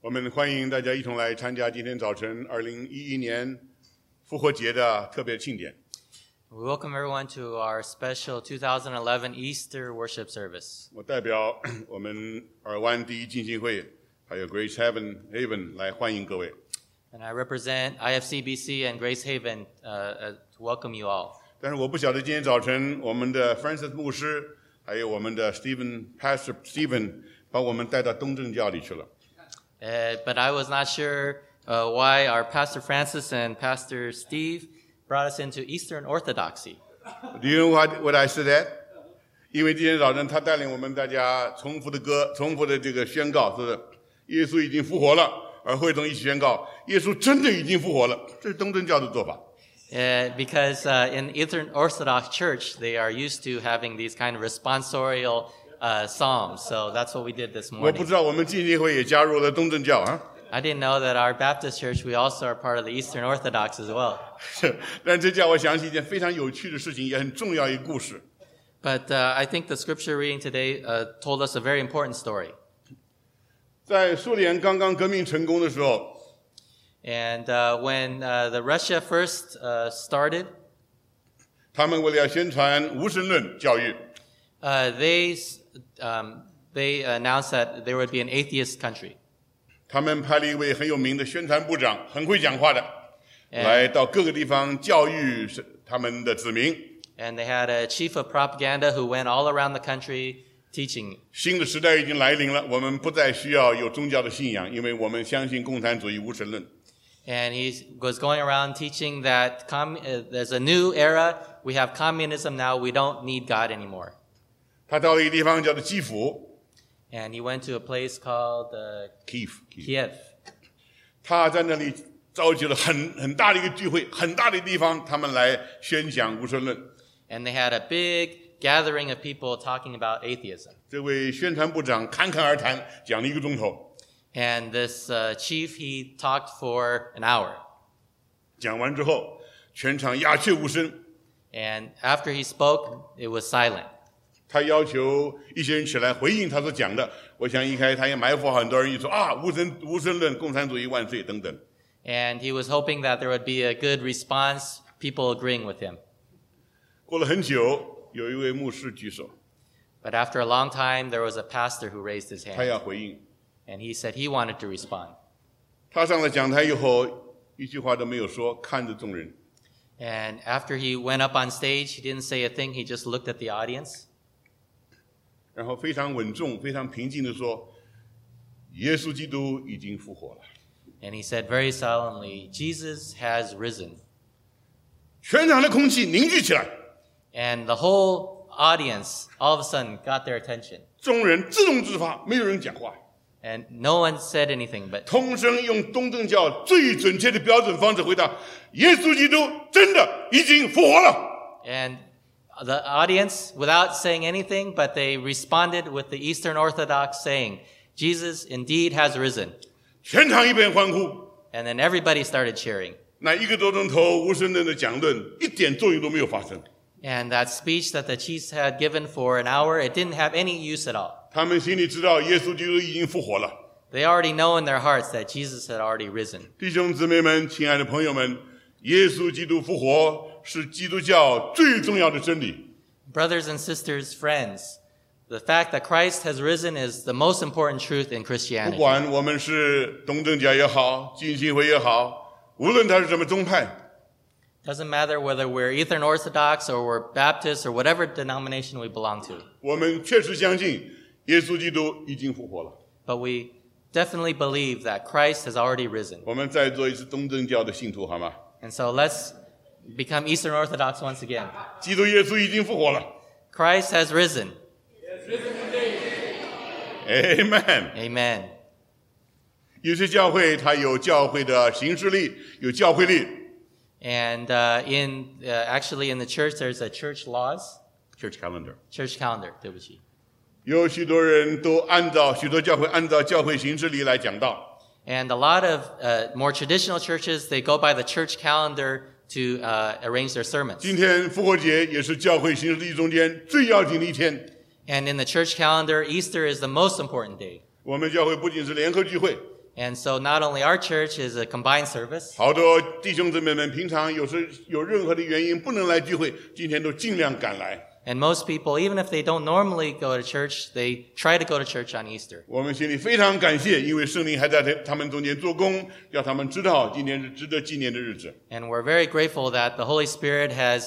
我们欢迎大家一同来参加今天早晨2011年复活节的特别庆典。 We welcome everyone to our special 2011 Easter worship service. 我代表我们尔湾第一浸信会还有 Grace Haven 来欢迎各位。 And I represent IFCBC and Grace Haven to welcome you all. 但是我不晓得今天早晨我们的 Francis 牧师还有我们的 Pastor Stephen 把我们带到东正教里去了。 But I was not sure why our Pastor Francis and Pastor Steve brought us into Eastern Orthodoxy. Do you know what I said that? 因为今天早晨他带领我们大家重复的这个宣告是耶稣已经复活了，而会众一起宣告耶稣真的已经复活了，这是东正教的做法。 Because in Eastern Orthodox Church, they are used to having these kind of responsorial psalms. So that's what we did this 我不 morning. 知道我们浸信会也加入了东正教啊。 I didn't know that our Baptist church, we also are part of the Eastern Orthodox as well. 但这叫我想起一件非常有趣的事情，也很重要一个故事。 But I think the scripture reading today told us a very important story. 在苏联刚刚革命成功的时候， And when the Russia first started, 他们为了要宣传无神论教育， they announced that there would be an atheist country. 他们派了一位很有名的宣传部长，很会讲话的，来到各个地方教育他们的子民。 And they had a chief of propaganda who went all around the country teaching. 新的时代已经来临了，我们不再需要有宗教的信仰，因为我们相信共产主义无神论。 And he was going around teaching that there's a new era. We have communism now. We don't need God anymore. 他到了一个地方叫做基辅 And he went to a place called Kiev. 他在那里召集了很大的一个聚会，很大的地方，他们来宣讲无神论。 And they had a big gathering of people talking about atheism. 这位宣传部长侃侃而谈，讲了1个钟头。 And this chief, he talked for an hour. 讲完之后，全场鸦雀无声。 And after he spoke, it was silent. 他要求一些人起来回应他所讲的。我想一开他也埋伏很多人，一说啊无神论，共产主义万岁等等。 And he was hoping that there would be a good response, people agreeing with him. 过了很久，有一位牧师举手， But after a long time, there was a pastor who raised his 他 hand. 要回应。 And he said he wanted to respond. 他上了讲台以后，一句话都没有说，看着众人。 And after he went up on stage, he didn't say a thing. He just looked at the audience. 然后非常稳重、非常平静地说：“耶稣基督已经复活了。” And he said very solemnly, Jesus has risen. 全场的空气凝聚起来， And the whole audience all of a sudden got their attention. 众人自动自发，没有人讲话， And no one said anything, but 同声用东正教最准确的标准方式回答：“耶稣基督真的已经复活了。” and the audience, without saying anything, but they responded with the Eastern Orthodox saying, Jesus indeed has risen. 全场一片欢呼。 And then everybody started cheering. 那1个多钟头无神论的讲论一点作用都没有发生。 And that speech that the chiefs had given for an hour, it didn't have any use at all. 他们心里知道耶稣基督已经复活了。 They already know in their hearts that Jesus had already risen. 弟兄姊妹们，亲爱的朋友们，耶稣基督复活是基督教最重要的真理。 Brothers and sisters, friends, the fact that Christ has risen is the most important truth in 不 Christianity. 管我们是东正教也好，浸信会也好，无论他是什么宗派， Doesn't matter whether we're Eastern Orthodox or we're Baptist or whatever denomination we belong to. 我们确实相信耶稣基督已经复活了。 But we definitely believe that Christ has already risen. 我们再做一次东正教的信徒好吗？ And so let's become Eastern Orthodox once again. 基督耶稣已经复活了。 Christ has risen. Amen。 Amen. 有些教会它有教会的行事历，有教会历。 And actually in the church, there's a church laws, Church calendar。 church calendar, 对不起。 有许多教会按照教会行事历来讲道。 And a lot of more traditional churches, they go by the church calendar to arrange their sermons. 今天复活节也是教会行事历中间最要紧的一天。 And in the church calendar, Easter is the most important day. 我们教会不仅是联合聚会， And so not only our church is a combined service, 好多弟兄姊妹们平常有时有任何的原因不能来聚会，今天都尽量赶来。 and most people, even if they don't normally go to church, they try to go to church on Easter. 我们心里非常感谢，因为圣灵还在他们中间做工，要他们知道今天是值得纪念的日子。 And we're very grateful that the Holy Spirit has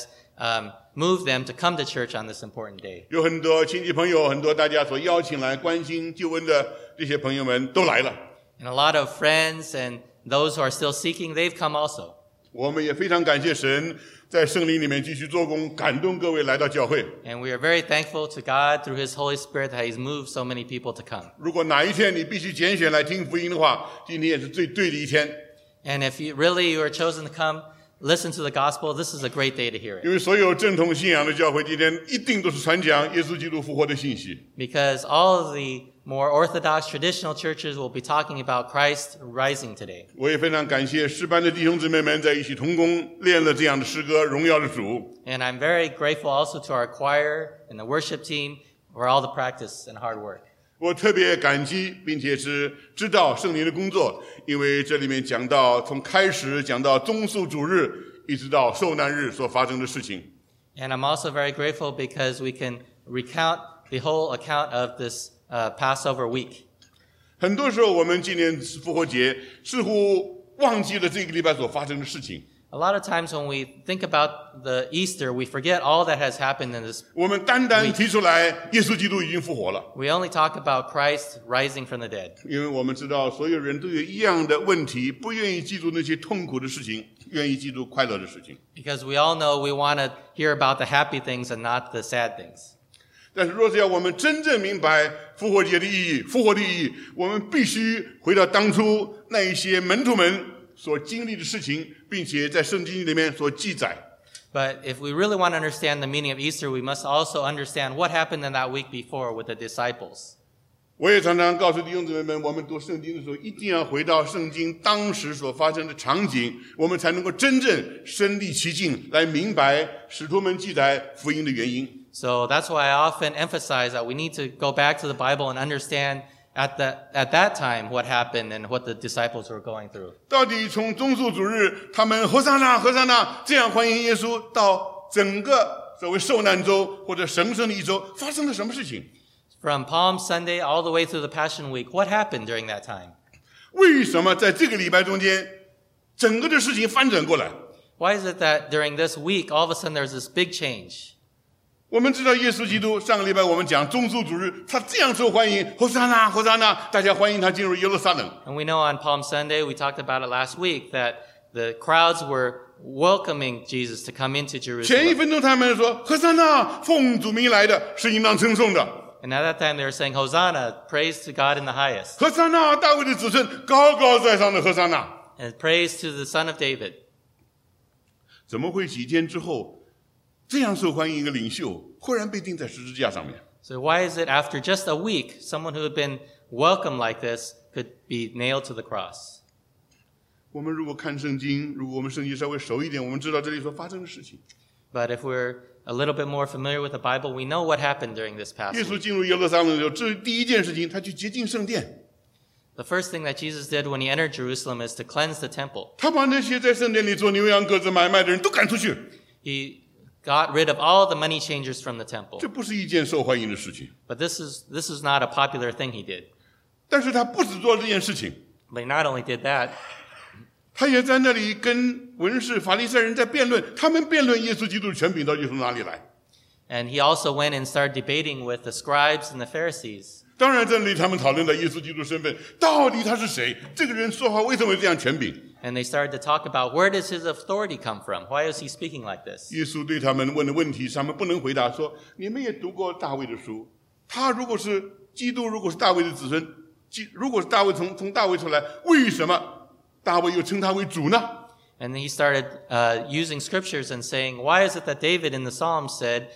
moved them to come to church on this important day. 有很多亲戚朋友，很多大家所邀请来关心救恩的这些朋友们都来了。 And a lot of friends and those who are still seeking, they've come also. 我们也非常感谢神在圣灵里面继续做工，感动各位来到教会。 And we are very thankful to God through His Holy Spirit that He's moved so many people to come. 如果哪一天你必须拣选来听福音的话，今天也是最对的一天。 And if you are chosen to come, listen to the gospel, this is a great day to hear 因 it. 为所有正统信仰的教会今天一定都是传讲耶稣基督复活的信息。 Because all of the more orthodox traditional churches will be talking about Christ rising today. 我也非常感谢诗班的弟兄姊妹们在一起同工练了这样的诗歌，荣耀的主。 And I'm very grateful also to our choir and the worship team for all the practice and hard work. 我特别感激，并且是知道圣灵的工作，因为这里面讲到从开始讲到棕树主日，一直到受难日所发生的事情。 And I'm also very grateful because we can recount the whole account of this Passover week. 很多时候我们纪念复活节，似乎忘记了这个礼拜所发生的事情。 A lot of times when we think about the Easter, we forget all that has happened in this. 我们单单提出来，耶稣基督已经复活了， We only talk about Christ rising from the dead. 因为我们知道所有人都有一样的问题，不愿意记住那些痛苦的事情，愿意记住快乐的事情。 Because we all know we want to hear about the happy things and not the sad things. 但是若是要我们真正明白复活节的意义，复活的意义，我们必须回到当初那一些门徒们所经历的事情，并且在圣经里面所记载。 But if we really want to understand the meaning of Easter, we must also understand what happened in that week before with the disciples. 我也常常告诉弟兄姊妹们，我们读圣经的时候，一定要回到圣经当时所发生的场景，我们才能够真正身临其境，来明白使徒们记载福音的原因。 So that's why I often emphasize that we need to go back to the Bible and understand at that time what happened and what the disciples were going through. 到底从棕树主日，他们和散那和散那这样欢迎耶稣，到整个所谓受难周或者神圣的一周，发生了什么事情？ From Palm Sunday all the way through the Passion Week, what happened during that time? 为什么在这个礼拜中间，整个的事情翻转过来？ Why is it that during this week, all of a sudden there's this big change? 我们知道耶稣基督上个礼拜我们讲棕树主日，他这样受欢迎，和散那和散那，大家欢迎他进入耶路撒冷。 And we know on Palm Sunday, we talked about it last week, that the crowds were welcoming Jesus to come into 前一 Jerusalem. 分钟他们说和散那，奉主名来的是应当称颂的， And at that time they were saying, Hosanna, praise to God in the highest. 和散那，大卫的子孙，高高在上的和散那。 And praise to the Son of David. 怎么会几天之后，这样受欢迎一个领袖，忽然被钉在十字架上面？ So why is it after just a week, someone who had been welcomed like this could be nailed to the cross? 我们如果看圣经，如果我们圣经稍微熟一点，我们知道这里所发生的事情。 But if we're a little bit more familiar with the Bible, we know what happened during this past 耶稣 week. 进入耶路撒冷的时候，这第一件事情，他去洁净圣殿， The first thing that Jesus did when he entered Jerusalem is to cleanse the temple. 他把那些在圣殿里做牛羊鸽子买卖的人都赶出去。 He got rid of all the money changers from the temple. 这不是一件受欢迎的事情。 But this is not a popular thing he did. 但是他不只做这件事情， But he not only did that, 他也在那里跟文士法利赛人在辩论，他们辩论耶稣基督的权柄到底从哪里来。 and he also went and started debating with the scribes and the Pharisees. 当然，这里他们讨论到耶稣基督身份，到底他是谁？这个人说话为什么有这样权柄？ And they started to talk about, where does his authority come from? Why is he speaking like this? 耶稣对他们问的问题，他们不能回答说：你们也读过大卫的书，他如果是基督，如果是大卫的子孙，如果是大卫从大卫出来，为什么大卫又称他为主呢？ And he started using scriptures and saying, why is it that David in the Psalms said,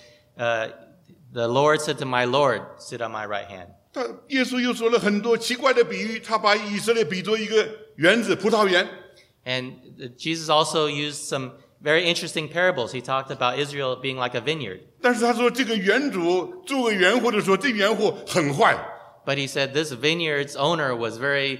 the Lord said to my Lord, sit on my right hand? 耶稣又说了很多奇怪的比喻，他把以色列比作一个园子，葡萄园。 And Jesus also used some very interesting parables. He talked about Israel being like a vineyard. 但是他说，这个园主做个园户的时候，这园户很坏。 But he said this vineyard's owner was very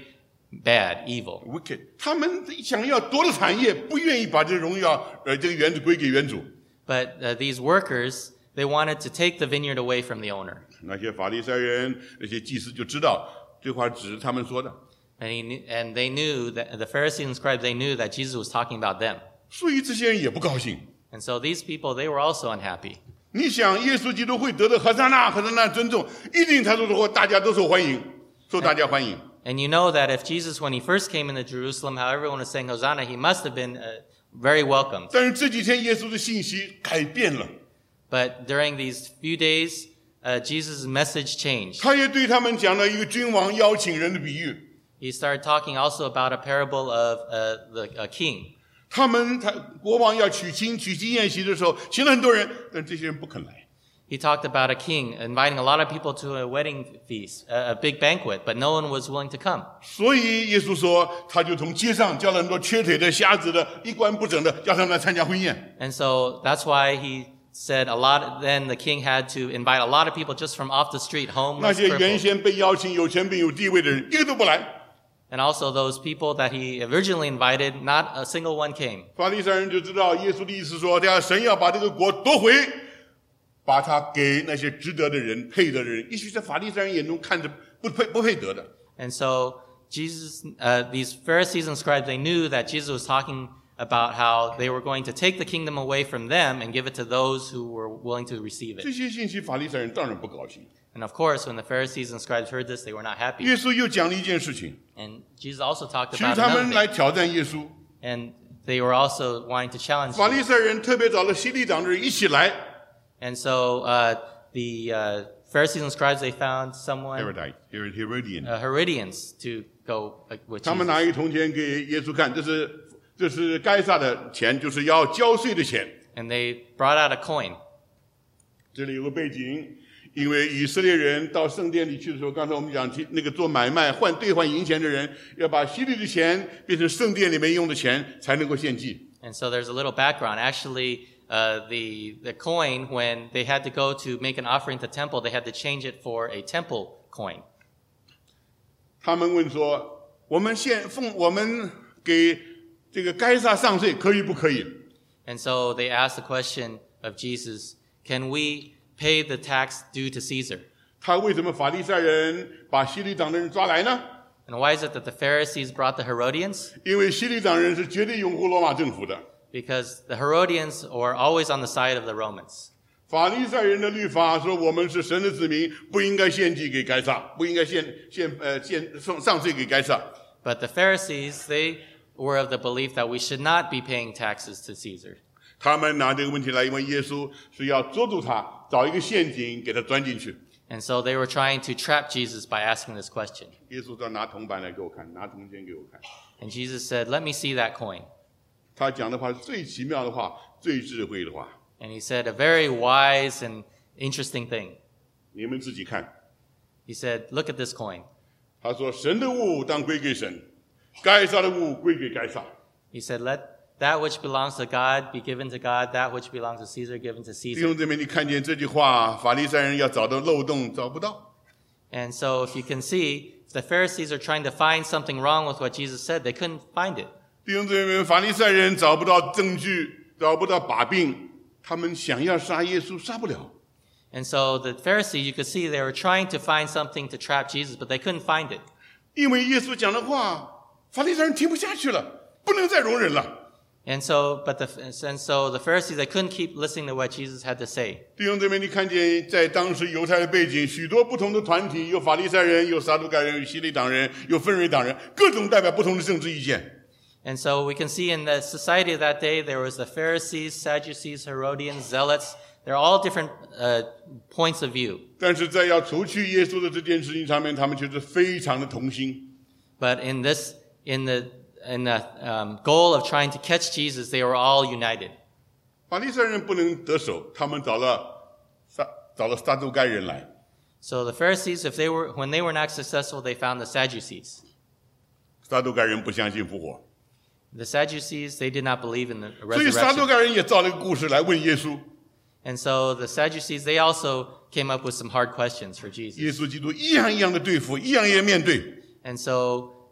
bad, evil. wicked， 他们想要夺了产业，不愿意把这荣耀这个园子归给园主。 But these workers, they wanted to take the vineyard away from the owner. 那些法利赛人、那些祭司就知道这话只是他们说的， And they knew that the Pharisees and scribes, they knew that Jesus was talking about them. 所以这些人也不高兴。 And so these people, they were also unhappy. 你想，耶稣基督会得到和撒那尊重，一定他说的话大家都受欢迎，受大家欢迎。 And you know that if Jesus, when he first came into Jerusalem, how everyone was saying Hosanna, he must have been very welcomed. 但是这几天耶稣的信息改变了， But during these few days, Jesus' message changed. 他也对他们讲了一个君王邀请人的比喻。 He started talking also about a parable of a king. 他国王要娶亲宴席的时候，请了很多人，但这些人不肯来。 He talked about a king inviting a lot of people to a wedding feast, a big banquet, but no one was willing to come. 所以耶稣说，他就从街上叫了很多瘸腿的、瞎子的、衣冠不整的，叫他们来参加婚宴。 And so that's why he said then the king had to invite a lot of people just from off the street, 那 homeless, 些原 crippled. 先被邀请有权并有地位的人，一个都不来。 And also those people that he originally invited, not a single one came. 法利赛人就知道耶稣的意思说，神要把这个国夺回，把它给那些值得的人、配得的人。也许在法利赛人眼中看着不配得的。 And so these Pharisees and scribes, they knew that Jesus was talking about how they were going to take the kingdom away from them and give it to those who were willing to receive it. 这些信息法利赛人当然不高兴。 And of course, when the Pharisees and scribes heard this, they were not happy. 耶稣又讲了一件事情， And Jesus also talked 其实 about 他 another 们来 thing. 挑战耶稣。 And they were also wanting to challenge 法 Jesus. 利赛人特别找了希律党的人一起来。 And so the Pharisees and scribes, they found someone, Herodian， Herodians, to go with 他们 Jesus. 拿一个铜钱给耶稣看，这是该撒的钱，就是要交税的钱。 And they brought out a coin. 这里有个背景。 因为以色列人到圣殿里去的时候，刚才我们讲那个做买卖兑换银钱的人，要把希律的钱变成圣殿里面用的钱，才能够献祭。 And so there's a little background. Actually, the coin, when they had to go to make an offering to temple, they had to change it for a temple coin. 他们问说：“我们给这个该撒上税，可以不可以？” And so they asked the question of Jesus, can we pay the tax due to Caesar? 他为什么法利赛人把希律党的人抓来呢？ And why is it that the Pharisees brought the Herodians? 因为希律党人是绝对拥护罗马政府的。 Because the Herodians were always on the side of the Romans. 法利赛人的律法说，我们是神的子民，不应该献祭给该撒，不应该上税给该撒。 But the Pharisees, they were of the belief that we should not be paying taxes to Caesar. 他们拿这个问题来问耶稣，是要捉住他，找一个陷阱给他钻进去。 And so they were trying to trap Jesus by asking this question. 耶稣说：“拿铜板来给我看，拿铜钱给我看。” And Jesus said, let me see that coin. 他讲的话是最奇妙的话，最智慧的话。 And he said a very wise and interesting thing. 你们自己看。 He said, look at this coin. 他说：“神的物当归给神，该撒的物归给该撒。” He said, let that which belongs to God be given to God, that which belongs to Caesar given to 弟 Caesar. 兄姊妹，你看见这句话，法利赛人要找到漏洞找不到。 And so if you can see, if the Pharisees are trying to find something wrong with what Jesus said, they couldn't find it. 弟兄姊妹，法利赛人找不到证据，找不到把柄，他们想要杀耶稣杀不了。 And so the Pharisees, you could see they were trying to find something to trap Jesus, but they couldn't find it. 因为耶稣讲的话，法利赛人听不下去了，不能再容忍了。 And so the Pharisees, they couldn't keep listening to what Jesus had to say. 弟兄姊妹，你看见在当时犹太的背景，许多不同的团体，有法利赛人，有撒都该人，有希律党人，有分蕊党人，各种代表不同的政治意见。 And so we can see in the society of that day, there was the Pharisees, Sadducees, Herodians, Zealots. They're all different points of view. 但是在要除去耶稣的这件事情上面，他们却是非常的同心。 But in the goal of trying to catch Jesus, they were all united. 法利赛人不能得手，他们找了撒都该人来。 So the Pharisees, when they were not successful, they found the Sadducees. 撒都该人不相信复活， The Sadducees, they did not believe in the 所以撒都 resurrection. 该人也造了一个故事来问耶稣。 And so the Sadducees, they also came up with some hard questions for 耶 Jesus. 稣基督一样一样的对付，一样一样面对。 And so,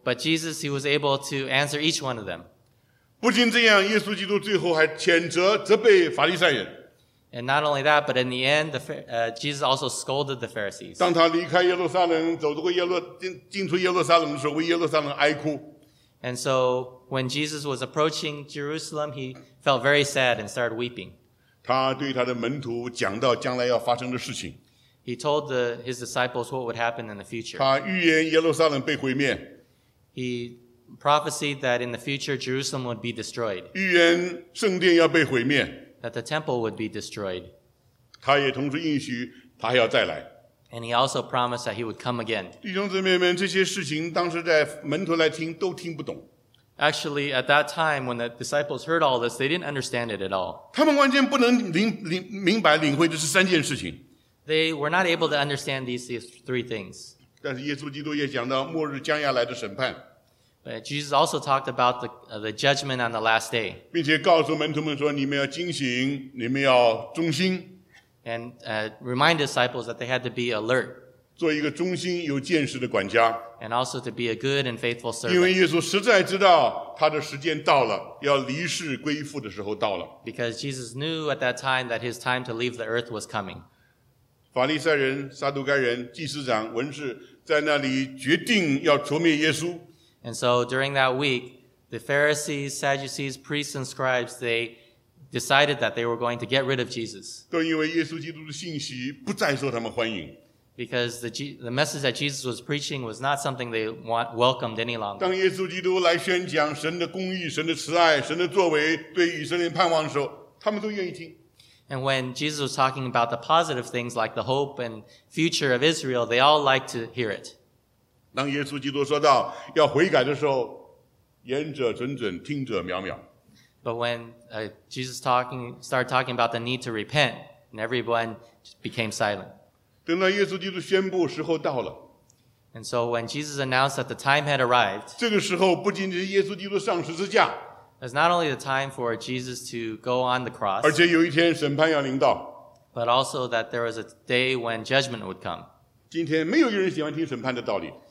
But Jesus, he was able to answer each one of them. 不仅这样，耶稣基督最后还谴责责备法利赛人。 And not only that, but in the end, Jesus also scolded the Pharisees. 当他离开耶路撒冷，走过进出耶路撒冷的时候，为耶路撒冷哀哭。 And so when Jesus was approaching Jerusalem, he felt very sad and started weeping. 他对他的门徒讲到将来要发生的事情。 He told his disciples what would happen in the future. 他预言耶路撒冷被毁灭。 He prophesied that in the future Jerusalem would be destroyed, 预言圣殿要被毁灭。 that the temple would be destroyed. 他也同时应许他还要再来。 And he also promised that he would come again. 弟兄姊妹们，这些事情当时在门徒来听都听不懂。 Actually, at that time, when the disciples heard all this, they didn't understand it at all. 他们完全不能明白领会这是三件事情。 They were not able to understand these three things. 但是耶稣基督也讲到末日将要来的审判， But Jesus also talked about the judgment on the last day, 并且告诉门徒们说：你们要警醒，你们要忠心， and remind disciples that they had to be alert 做一个忠心有见识的管家。 and also to be a good and faithful 因为 servant. 耶稣实在知道他的时间到了，要离世归父的时候到了。 Because Jesus knew at that time that his time to leave the earth was coming. 法利赛人、撒都该人、祭司长、文士在那里决定要除灭耶稣。 And so during that week, the Pharisees, Sadducees, priests, and scribes, they decided that they were going to get rid of Jesus 都因为耶稣基督的信息不再受他们欢迎。 because the message that Jesus was preaching was not something they welcomed any longer. 当耶稣基督来宣讲神的公义、神的慈爱、神的作为对以色列盼望的时候，他们都愿意听。 And when Jesus was talking about the positive things like the hope and future of Israel, they all liked to hear it. 当耶稣基督说到要悔改的时候，言者谆谆，听者渺渺。 But when Jesus started talking about the need to repent, and everyone just became silent. 等到耶稣基督宣布时候到了， And so when Jesus announced that the time had arrived, 这个时候不仅仅是耶稣基督上十字架， it was not only the time for Jesus to go on the cross, 而且有一天审判要临到。 but also that there was a day when judgment would come. 今天没有一个人喜欢听审判的道理。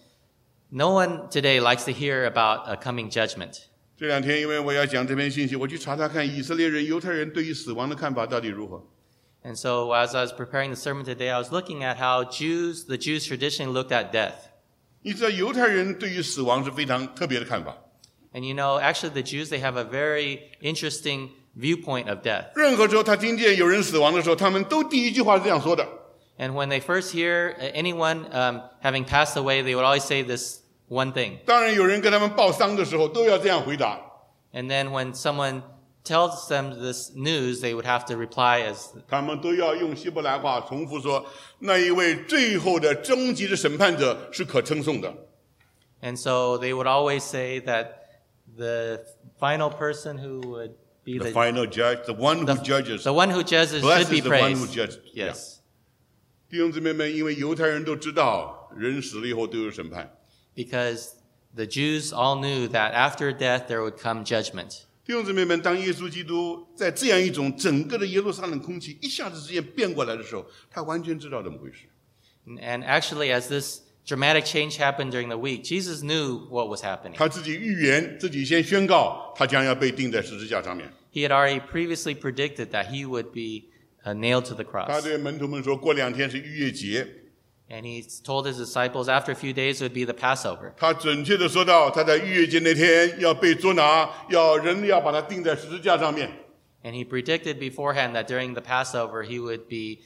No one today likes to hear about a coming judgment. 这两天因为我要讲这篇信息，我去查查看以色列人、犹太人对于死亡的看法到底如何。 And so as I was preparing the sermon today, I was looking at how the Jews traditionally looked at death. 你知道犹太人对于死亡是非常特别的看法。 And you know, actually the Jews, they have a very interesting viewpoint of death. 任何时候他听见有人死亡的时候，他们都第一句话是这样说的： And when they first hear anyone having passed away, they would always say this one thing. 当然，有人跟他们报丧的时候，都要这样回答。 And then when someone tells them this news, they would have to reply as, 他们都要用希伯来话重复说：那一位最后的终极的审判者是可称颂的。 and so they would always say that the final person who would be The final judge, the one who judges, the one who judges blessed should be is the one who praised. judges. Yes. 弟兄姊妹们，因为犹太人都知道人死了以后都有审判。 Because the Jews all knew that after death there would come judgment. 弟兄姊妹们，当耶稣基督在这样一种整个的耶路撒冷空气一下子之间变过来的时候，他完全知道怎么回事。 And actually, as this dramatic change happened during the week, Jesus knew what was happening. 他自己预言，自己先宣告，他将要被钉在十字架上面。 He had already previously predicted that he would be nailed to the 他 cross. 对门徒们说，过2天是逾越节。 And he told his disciples after a few days it would be the Passover. 他准确的说到，他在逾越节那天要被捉拿，人要把他钉在十字架上面。 And he predicted beforehand that during the Passover he would be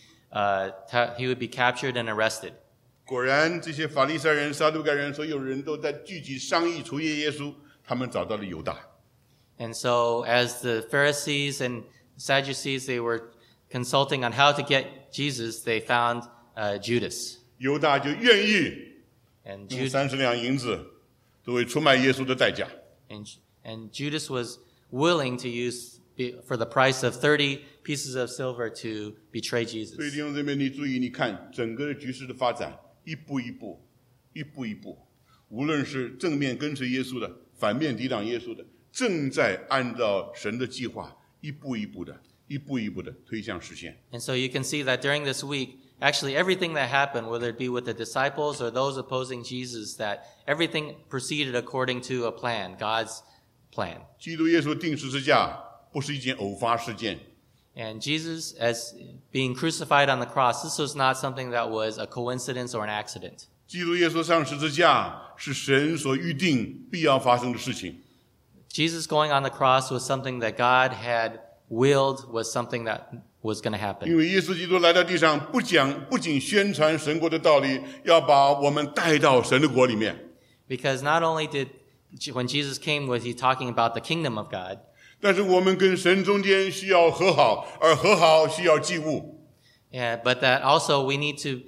captured and arrested. 果然，这些法利赛人、撒都该人，所有人都在聚集商议除灭耶稣。他们找到了犹大。 And so as the Pharisees and Sadducees, they were consulting on how to get Jesus, they found Judas. 犹大就愿意 And 用30两银子作为出卖耶稣的代价。 Judas was willing to use for the price of 30 pieces of silver to betray 所以 Jesus. 弟兄姊妹，你注意，你看整个局势的发展，一步一步，无论是正面跟随耶稣的，反面抵挡耶稣的，正在按照神的计划，一步一步的推向实现。 And so you can see that during this week, actually everything that happened, whether it be with the disciples or those opposing Jesus, that everything proceeded according to a plan, God's plan. 基督耶稣钉十字架不是一件偶发事件， And Jesus, as being crucified on the cross, this was not something that was a coincidence or an accident. 基督耶稣上十字架是神所预定必要发生的事情。 Jesus going on the cross was something that God had willed, was something that was going to 因 happen. 为耶稣基督来到地上，不仅宣传神国的道理，要把我们带到神的国里面。 Because not only did, when Jesus came, was he talking about the kingdom of God, 但是我们跟神中间需要和好，而和好需要祭物。 but that also we need to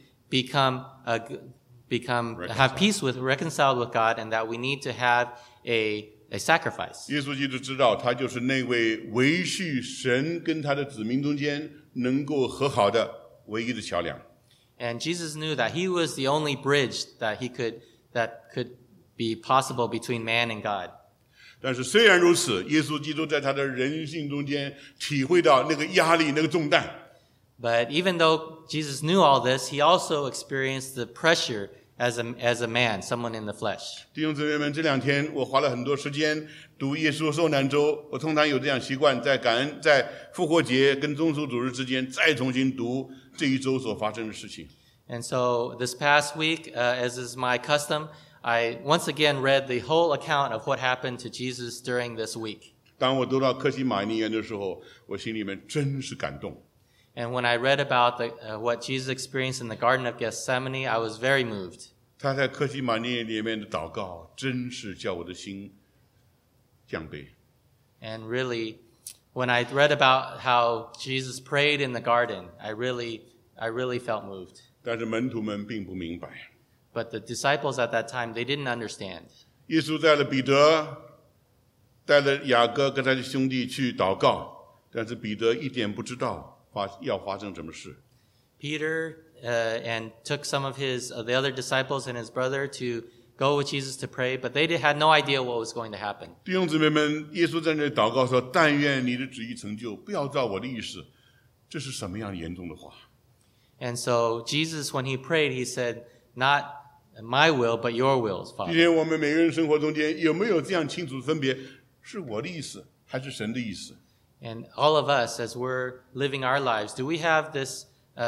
have peace with, reconciled with God, and that we need to have a sacrifice. 耶稣基督知道，他就是那位维系神跟他的子民中间能够和好的唯一的桥梁。 And Jesus knew that he was the only bridge that could be possible between man and God. 但是虽然如此，耶稣基督在他的人性中间体会到那个压力、那个重担。 But even though Jesus knew all this, he also experienced the pressure as a man, someone in the flesh. 弟兄姊妹们，这2天我花了很多时间读耶稣受难周。我通常有这样习惯，在感恩、在复活节跟宗赎主日之间，再重新读这一周所发生的事情。 And so this past week, as is my custom, I once again read the whole account of what happened to Jesus during this week. 当我读到客西马尼园的时候，我心里面真是感动。 And when I read about what Jesus experienced in the Garden of Gethsemane, I was very moved. 他在客西马尼园里面的祷告，真是叫我的心降卑。 And really, when I read about how Jesus prayed in the garden, I really felt moved. 但是门徒们并不明白， But the disciples at that time, they didn't understand. 耶稣带了彼得，带了雅各跟他的兄弟去祷告，但是彼得一点不知道要发生什么事。 Peter and took some of the other disciples and his brother to go with Jesus to pray, but they had no idea what was going to happen. 弟兄姊妹们，耶稣在那里祷告说：“但愿你的旨意成就，不要照我的意思。”这是什么样严重的话？ And so Jesus, when he prayed, he said, "Not my will, but your will, 今 Father." 天我们每个人生活中间有没有这样清楚分别，是我的意思还是神的意思？ And all of us, as we're living our lives, do we have this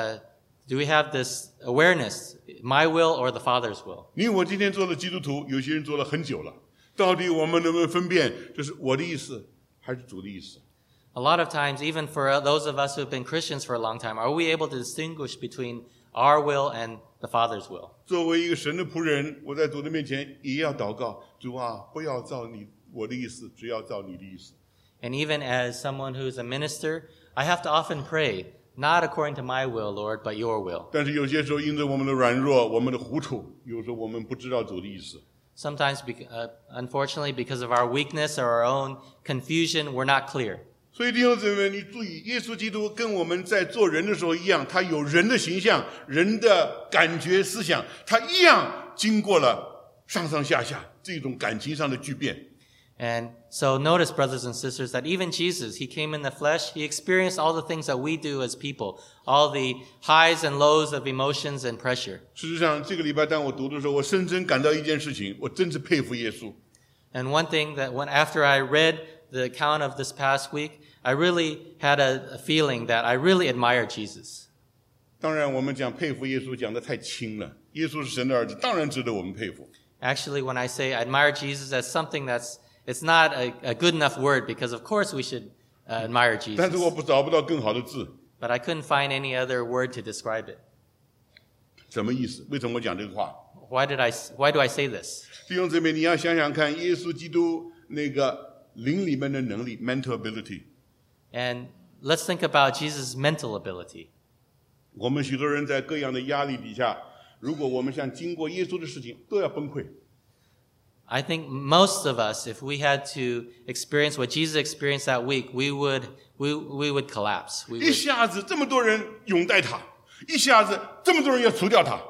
awareness, my will or the Father's will? 因为我今天做了基督徒，有些人做了很久了，到底我们能不能分辨，这是我的意思还是主的意思？ A lot of times, even for those of us who have been Christians for a long time, are we able to distinguish between our will and the Father's will? 作为一个神的仆人，我在主的面前也要祷告，主啊，不要照我的意思，只要照你的意思。 And even as someone who's a minister, I have to often pray, not according to my will, Lord, but your will. 但是有些时候，因着我们的软弱，我们的糊涂，有时候我们不知道主的意思。 Sometimes, unfortunately, because of our weakness or our own confusion, we're not clear. 所以弟兄姊妹们，你注意，耶稣基督跟我们在做人的时候一样，他有人的形象、人的感觉、思想，他一样经过了上上下下这种感情上的巨变。 And so notice, brothers and sisters, that even Jesus, he came in the flesh, he experienced all the things that we do as people, all the highs and lows of emotions and pressure. 事实上，这个礼拜当我读的时候，我深深感到一件事情，我真是佩服耶稣。 And one thing that after I read the account of this past week, I really had a feeling that I really admired Jesus. 当然，我们讲佩服耶稣讲得太轻了。耶稣是神的儿子，当然值得我们佩服。 Actually, when I say admire Jesus, that's something it's not a good enough word, because of course we should admire 但是 Jesus. 我找不到更好的字， But I couldn't find any other word to describe it. 什么意思？为什么我讲这个话？ Why do I say this? 弟兄姊妹，你要想想看，耶稣基督那个灵里面的能力 （mental ability）。 And let's think about Jesus' mental ability. 我们许多人在各样的压力底下，如果我们想经过耶稣的事情，都要崩溃。 I think most of us, if we had to experience what Jesus experienced that week, we would collapse. 一下子这么多人拥戴他，一下子这么多人要除掉他。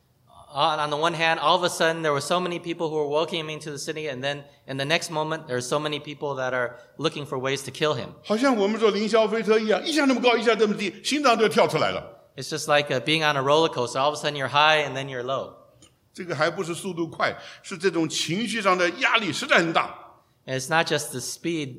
On the one hand, all of a sudden there were so many people who were welcoming him to the city, and then in the next moment there are so many people that are looking for ways to kill him. 好像我们坐凌霄飞车一样，一下那么高，一下这么低，心脏都要跳出来了。 It's just like being on a roller coaster. All of a sudden you're high and then you're low. 这个还不是速度快，是这种情绪上的压力实在很大。 And it's not just the speed,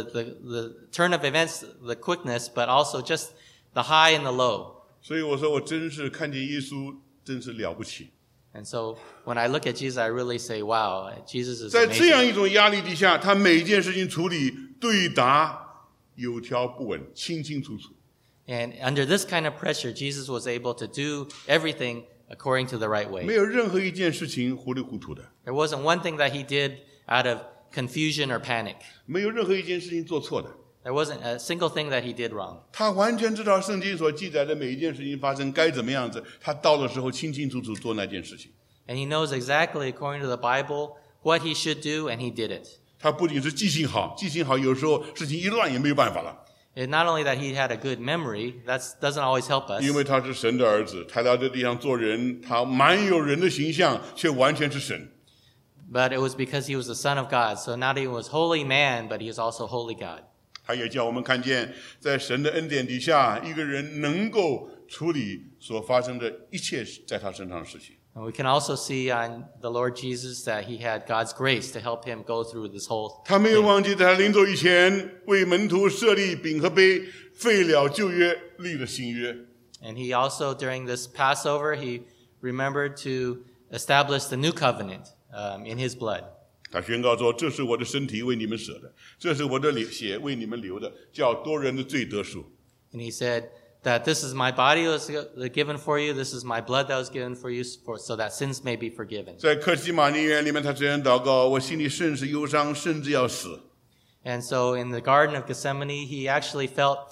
the turn of events, the quickness, but also just the high and the low. 所以我说，我真是看见耶稣，真是了不起。 And so when I look at Jesus, I really say, wow, Jesus is 在这样 amazing. 一种压力底下，他每一件事情处理对答有条不紊，清清楚楚。 And under this kind of pressure, Jesus was able to do everything according to the right 没 way. 有任何一件事情糊里糊涂的， There wasn't one thing that he did out of confusion or panic. 没有任何一件事情做错的。 There wasn't a single thing that he did wrong. 他完全知道圣经所记载的每一件事情发生该怎么样子，他到的时候清清楚楚做那件事情。 And he knows exactly, according to the Bible, what he should do, and he did it. 他不仅是记性好，记性好有时候事情一乱也没有办法了， It's not only that he had a good memory, that doesn't always help us. 因为他是神的儿子，他在这地上做人，他满有人的形象，却完全是神。 But it was because he was the Son of God. So not only was holy man, but he was also holy God. 他也叫我们看见，在神的恩典底下，一个人能够处理所发生的一切在他身上的事情。 And we can also see on the Lord Jesus that he had God's grace to help him go through this whole 他没有 thing. 忘记在他临走以前，为门徒设立饼和杯，废了旧约，立了新约。 And he also, during this Passover, he remembered to establish the new covenant in his blood. 他宣告说：“这是我的身体，为你们舍的；这是我的血，为你们流的，叫多人的罪得赎。” And he said that this is my body that was given for you, this is my blood that was given for you, so that sins may be forgiven. 在客西马尼园里面，他这样祷告：“我心里甚是忧伤，甚至要死。” And so in the Garden of Gethsemane, he actually felt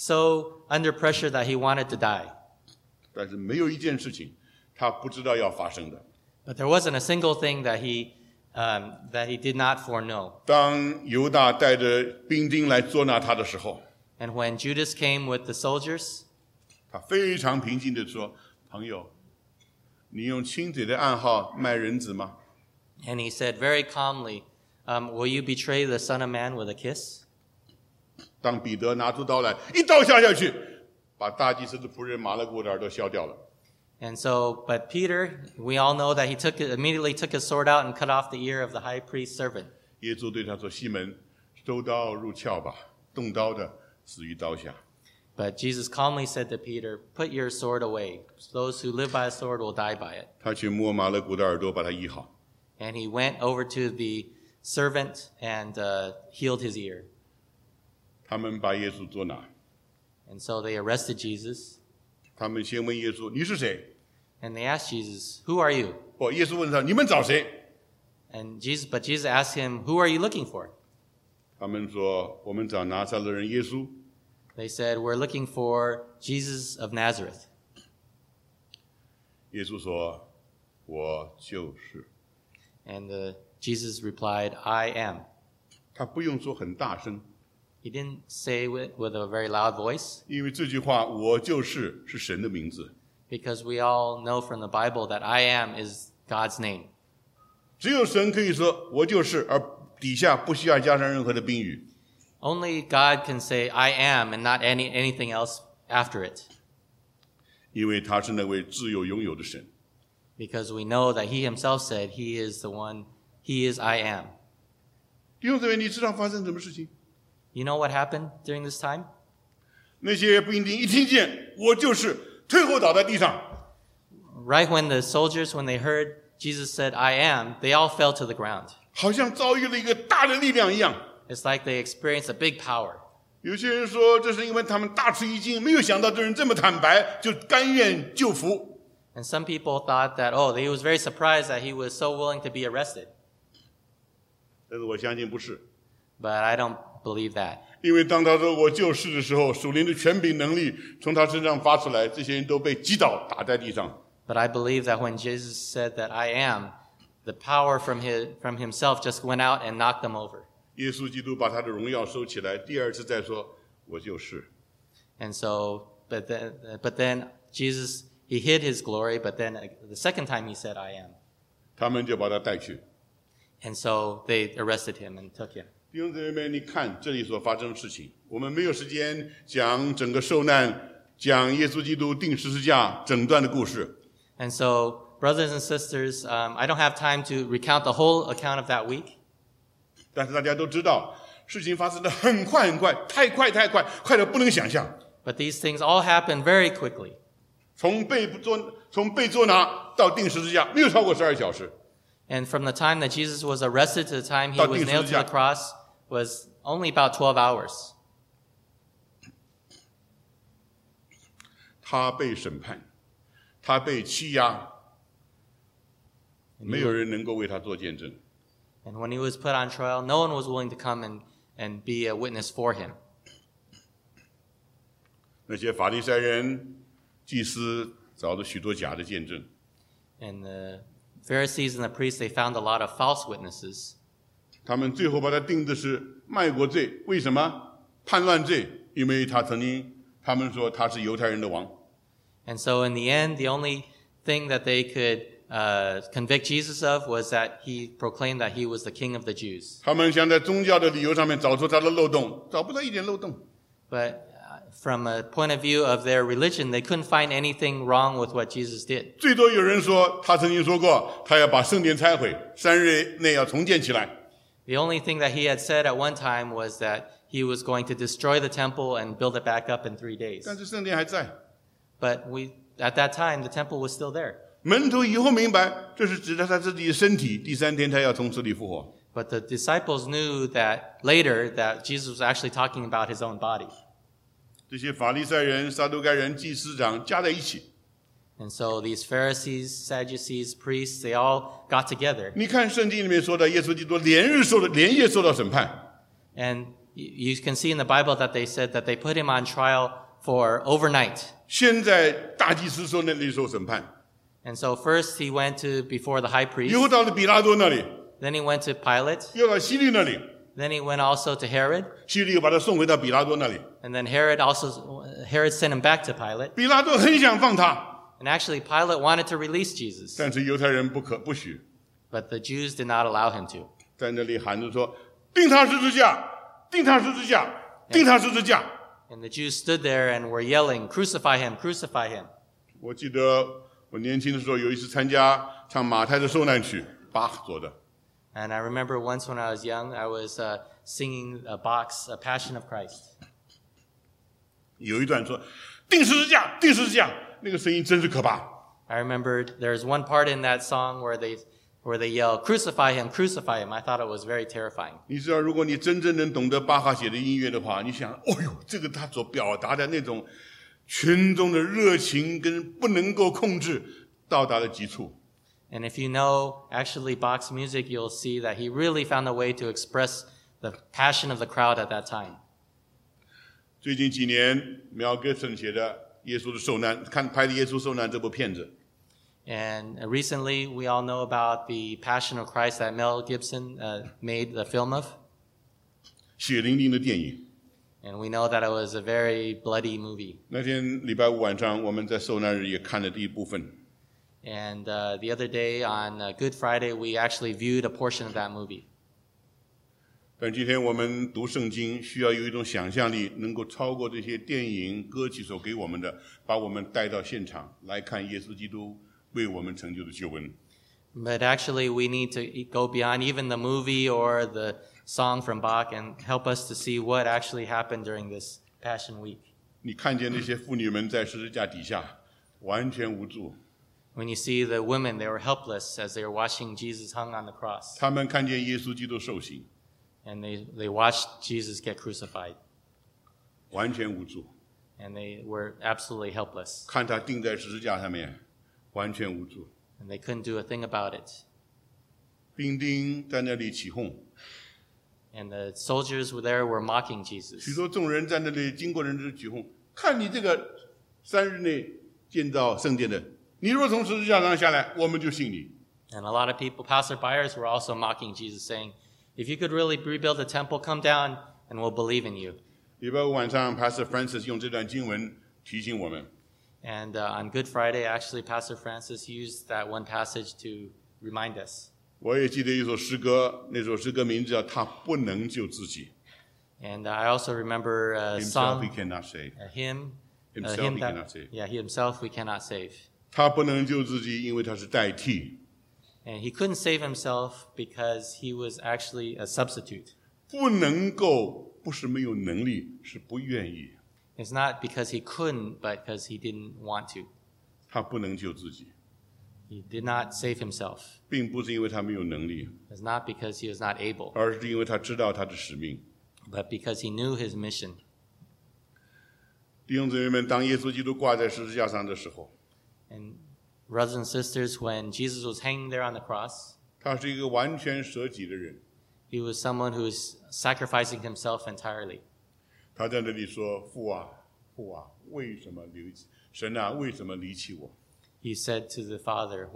so under pressure that he wanted to die. 但是没有一件事情他不知道要发生的。 But there wasn't a single thing that he did not foreknow. 当犹大带着兵丁来捉拿他的时候， And when Judas came with the soldiers, 他非常平静地说：“朋友，你用亲嘴的暗号卖人子吗？” and he said very calmly, will you betray the Son of Man with a kiss? 当彼得拿出刀来，一刀下去，把大祭司的仆人马勒古的耳朵削掉了。 And so, but Peter, we all know that he immediately took his sword out and cut off the ear of the high priest's servant. 耶稣对他说：“西门，收刀入鞘吧，动刀的死于刀下。” But Jesus calmly said to Peter, put your sword away. Those who live by a sword will die by it. 他去摸马勒古的耳朵，把他医好。 And he went over to the servant and healed his ear. 他们把耶稣捉拿， And so they arrested Jesus. 他们先问耶稣：“你是谁 And they asked Jesus, who are you?？” 哦，耶稣问他：“你们找谁 But Jesus asked him, who are you looking for?？” 他们说：“我们找拿撒勒人耶稣。” They said, we're looking for Jesus of Nazareth. 耶稣说：“我就是。” And Jesus replied, I am. 他不用说很大声， He didn't say it with a very loud voice, 因为这句话“我就是”是神的名字， because we all know from the Bible that I am is God's name. 只有神可以说“我就是”，而底下不需要加上任何的宾语。 Only God can say I am and not anything else after it, 因为他是那位自有拥有的神。 because we know that he himself said he is the one, he is I am. 弟兄姊妹，你知道发生什么事情？ You know what happened during this time? 那些兵丁一听见“我就是”，退后倒在地上。 Right when the soldiers, when they heard Jesus said I am, they all fell to the ground. 好像遭遇了一个大的力量一样。 It's like they experienced a big power. 有些人说，这是因为他们大吃一惊，没有想到这人这么坦白，就甘愿就服。 And some people thought that, he was very surprised that he was so willing to be arrested. 但是我相信不是， But I don't believe that. 因为当他说“我就是”的时候，属灵的权柄能力从他身上发出来，这些人都被击倒，打在地上。 But I believe that when Jesus said that I am, the power from himself just went out and knocked them over. 耶稣基督把他的荣耀收起来，第二次再说“我就是”。 And so, but then Jesus, he hid his glory, but then the second time he said I am. 他们就把他带去。 And so they arrested him and took him. 弟兄姊妹们，你看这里所发生的事情，我们没有时间讲整个受难讲耶稣基督钉十字架整段的故事。 And so, brothers and sisters, I don't have time to recount the whole account of that week. 但是大家都知道，事情发生的很快很快，太快，快得不能想象。 But these things all happened very quickly. 从被捉拿到钉十字架，没有超过12小时。 And from the time that Jesus was arrested to the time he 到 was 钉十 nailed 字 to 架。 the cross was only about 12 hours. 他被审判，他被欺压，没有人能够为他做见证。 And when he was put on trial, no one was willing to come and be a witness for him. 那些法利赛人、祭司找了许多假的见证， And the Pharisees and the priests, they found a lot of false witnesses. 他们最后把他定的是卖国罪。为什么？叛乱罪，因为他们说他是犹太人的王。 And so in the end, the only thing that they could convict Jesus of was that he proclaimed that he was the king of the Jews. 他们想在宗教的理由上面找出他的漏洞，找不到一点漏洞。 But from a point of view of their religion, they couldn't find anything wrong with what Jesus did. 最多有人说他曾经说过，他要把圣殿拆毁，3日内要重建起来。 The only thing that he had said at one time was that he was going to destroy the temple and build it back up in 3 days. 但是圣殿还在。 But at that time, the temple was still there. 门徒以后明白，这是指的他自己的身体，第3天他要从死里复活。 But the disciples knew that later that Jesus was actually talking about his own body. 这些法利赛人、撒都该人、祭司长加在一起， And so these Pharisees, Sadducees, priests, they all got together. 你看圣经里面说的，耶稣基督连夜受到审判。 And you can see in the Bible that they said that they put him on trial for overnight. 先在大祭司那里受审判， And so first he went to before the high 以后 priest. 到了比拉多那里， Then he went to Pilate. 又到希律那里， Then he went also to Herod. 希律又把他送回到比拉多那里。 And then Herod sent him back to Pilate. 比拉多很想放他， And actually Pilate wanted to release Jesus. 但是犹太人不许， But the Jews did not allow him to. 在那里喊着说：“钉他十字架，钉他十字架，钉他十字架。” And the Jews stood there and were yelling, "Crucify him, crucify him." 我记得我年轻的时候有一次参加唱马太的受难曲，巴赫做的。 And I remember once when I was young, I was singing Bach's Passion of Christ. 有一段说钉十字架，钉十字架，那个声音真是可怕。 I remembered there's one part in that song where they yell, "Crucify him, crucify him." I thought it was very terrifying. 你知道，如果你真正能懂得巴哈写的音乐的话，你想，哦呦，这个他所表达的那种群众的热情跟不能够控制，到达了极处。 And if you know actually Bach's music, you'll see that he really found a way to express the passion of the crowd at that time. 最近几年，苗格森写的《耶稣的受难》，拍的《耶稣受难》这部片子， And recently, we all know about the Passion of Christ that Mel Gibson made the film of. 血淋淋的电影。 And we know that it was a very bloody movie. 那天礼拜五晚上，我们在受难日也看了第一部分。 And the other day on Good Friday, we actually viewed a portion of that movie. 但今天我们读圣经，需要有一种想象力，能够超过这些电影、歌曲所给我们的，把我们带到现场来看耶稣基督为我们成就的救恩。 But actually, we need to go beyond even the movie or the song from Bach and help us to see what actually happened during this Passion Week. 你看见那些妇女们在十字架底下完全无助， When you see the women, they were helpless as they were watching Jesus hung on the cross. 他们看见耶稣基督受刑， And they watched Jesus get crucified. 完全无助； And they were absolutely helpless. 看他钉在十字架上面，完全无助。 And they couldn't do a thing about it. 兵丁在那里起哄， And the soldiers were there were mocking 许 Jesus. 多众人在那里经过人之起哄，看你这个3日内建造圣殿的，你若从十字架上下来，我们就信你。 And a lot of people, passerbyers, were also mocking Jesus, saying, "If you could really rebuild the temple, come down and we'll believe in you." 礼拜五晚上 ，Pastor Francis 用这段经文提醒我们， And on Good Friday, actually, Pastor Francis used that one passage to remind us. 我也记得一首诗歌，那首诗歌名字叫《他不能救自己》 And I also remember a ，Himself he song, cannot save。 a hymn Himself him he that, cannot save. yeah, he himself we cannot save. 他不能救自己，因为他是代替。 And he couldn't save himself because he was actually a substitute. 不能够不是没有能力，是不愿意。 It's not because he couldn't, but because he didn't want to. 他不能救自己， He did not save himself. 并不是因为他没有能力， It's not because he was not able, 而是因为他知道他的使命。 but because he knew his mission. 弟兄姊妹们，当耶稣基督挂在十字架上的时候， And brothers and sisters, when Jesus was hanging there on the cross, 他是一个完全舍己的人。 he was someone who was sacrificing himself entirely. 他在那里说：“父啊，父啊，为什么离弃？神啊，为什么离弃我？” He said to the Father,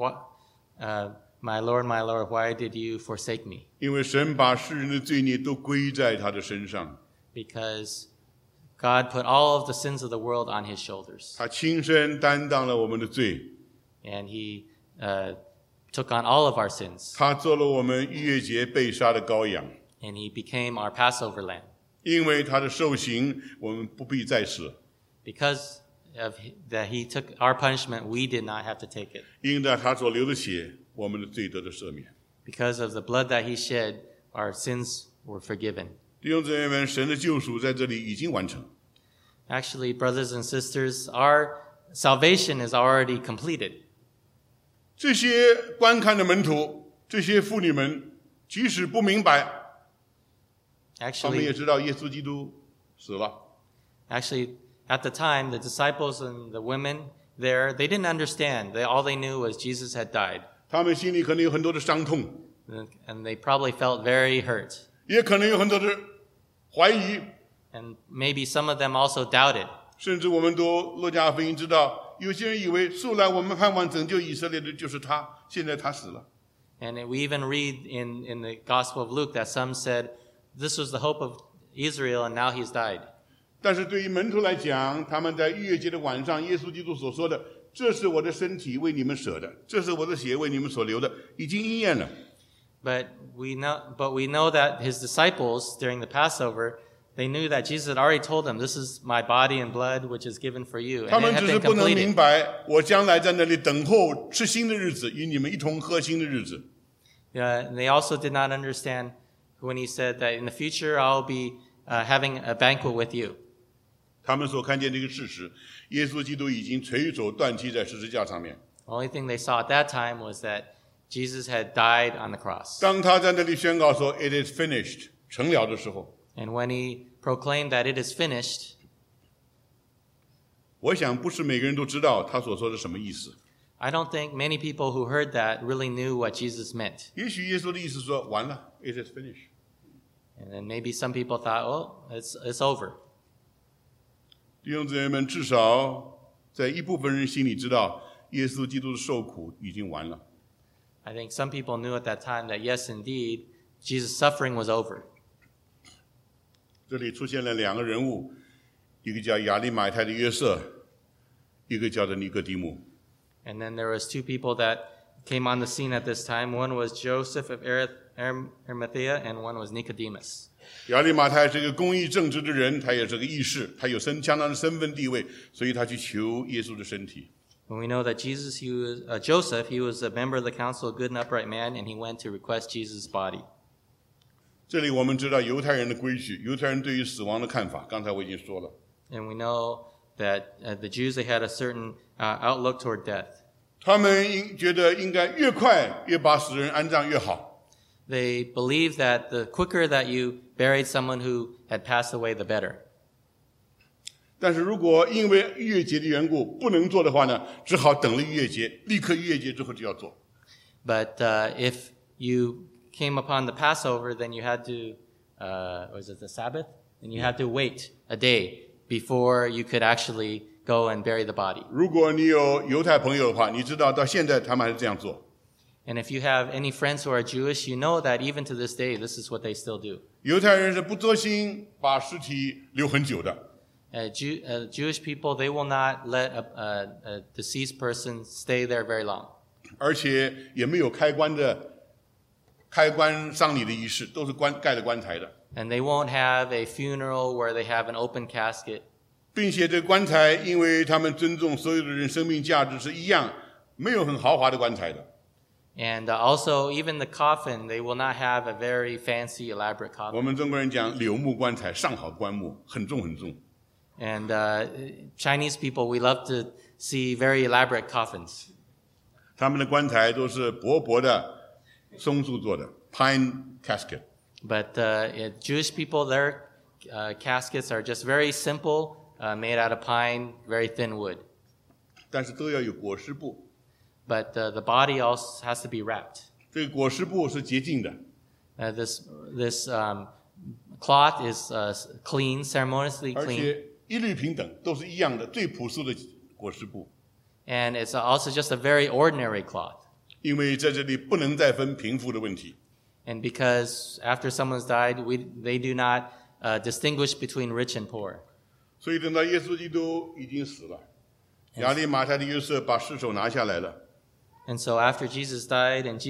my Lord, why did you forsake me? 因为神把世人的罪孽都归在他的身上， Because God put all of the sins of the world on his shoulders. 他亲身担当了我们的罪， And he took on all of our sins. 他做了我们逾越节被杀的羔羊。 And he became our Passover lamb. 因为他的受刑，我们不必再死； Because of that he took our punishment, we did not have to take it. 因着他所流的血，我们的罪得的赦免。 Because of the blood that he shed, our sins were forgiven. 弟兄姊妹们，神的救赎在这里已经完成。 Actually, brothers and sisters, our salvation is already completed. 这些观看的门徒，这些妇女们，即使不明白，他们也 Actually, 知道耶稣基督死了。 at the time, the disciples and the women there, they didn't understand. All they knew was Jesus had died. 他们心里可能有很多的伤痛， And they probably felt very hurt. 也可能有很多的怀疑， And maybe some of them also doubted. 甚至我们读路加福音知道，有些人以为素来我们盼望拯救以色列的就是他，现在他死了。 And we even read in the Gospel of Luke that some said, this was the hope of Israel, and now he's died. 但是对于门徒来讲，他们在逾越节的晚上，耶稣基督所说的：“这是我的身体为你们舍的，这是我的血为你们所流的”，已经应验了。 But we know that his disciples during the Passover, they knew that Jesus had already told them, this is my body and blood which is given for you. 他 And 们 it 只 had 是 been 不能明 completed. 白，我将来在那里等候吃新的日子，与你们一同喝新的日子。 And they also did not understand when he said that in the future I'll be having a banquet with you. 他们所看见这个事实，耶稣基督已经垂手断气在十字架上面。 The only thing they saw at that time was that Jesus had died on the cross. 当他在那里宣告说 "It is finished" 成了的时候， And when he proclaimed that it is finished, 我想不是每个人都知道他所说的什么意思。 I don't think many people who heard that really knew what Jesus meant. 也许耶稣的意思说完了 "It is finished"。 And then maybe some people thought, oh, it's over. 弟兄姊妹们，至少在一部分人心里知道，耶稣基督的受苦已经完了。 I think some people knew at that time that, yes, indeed, Jesus' suffering was over. 这里出现了两个人物，一个叫亚利马太的约瑟，一个叫做尼哥底母。 And then there was two people that came on the scene at this time. One was Joseph of Arimathea, and one was Nicodemus. 亚利马太是个公义正直的人，他也是个义士，他有相当的身份地位，所以他去求耶稣的身体。 And we know that Joseph, he was a member of the council, a good and upright man, and he went to request Jesus' body. 这里我们知道犹太人的规矩，犹太人对于死亡的看法，刚才我已经说了。 And we know that the Jews, they had a certain outlook toward death. 他们觉得应该越快越把死人安葬越好。 They believed that the quicker that you buried someone who had passed away, the better. 但是如果因为逾越节的缘故不能做的话呢，只好等了逾越节，立刻逾越节之后就要做。 But if you came upon the Passover, then you had to, was it the Sabbath? Then you had to wait a day before you could actually go and bury the body. 如果你有犹太朋友的话，你知道到现在他们还是这样做。 And if you have any friends who are Jewish, you know that even to this day, this is what they still do. 犹太人是不作心把尸体留很久的。 Jewish people, they will not let a deceased person stay there very long. 而且也没有开棺丧礼的仪式，都是盖了棺材的。 And they won't have a funeral where they have an open casket. 并且这棺材，因为他们尊重所有的人生命价值是一样，没有很豪华的棺材的。 And also, even the coffin, they will not have a very fancy, elaborate 我 coffin. 们中国人讲柳木棺材，上好棺木，很重很重。 And Chinese people, we love to see very elaborate coffins. 他们的棺材都是薄薄的松树做的 ，pine casket。 But Jewish people, their caskets are just very simple, made out of pine, very thin wood. 但是都要有裹尸布， But the body also has to be wrapped. 这个裹尸布是洁净的， This cloth is clean, ceremoniously 而 clean. 且一律平等，都是一样的，最朴素的裹尸布。 And it's also just a very ordinary cloth. 因为在这里不能再分贫富的问题， And because after someone's died, they do not distinguish between rich and poor. 所以等到耶稣基督已经死了，亚利马太的约瑟把尸首拿下来了， And so after Jesus died and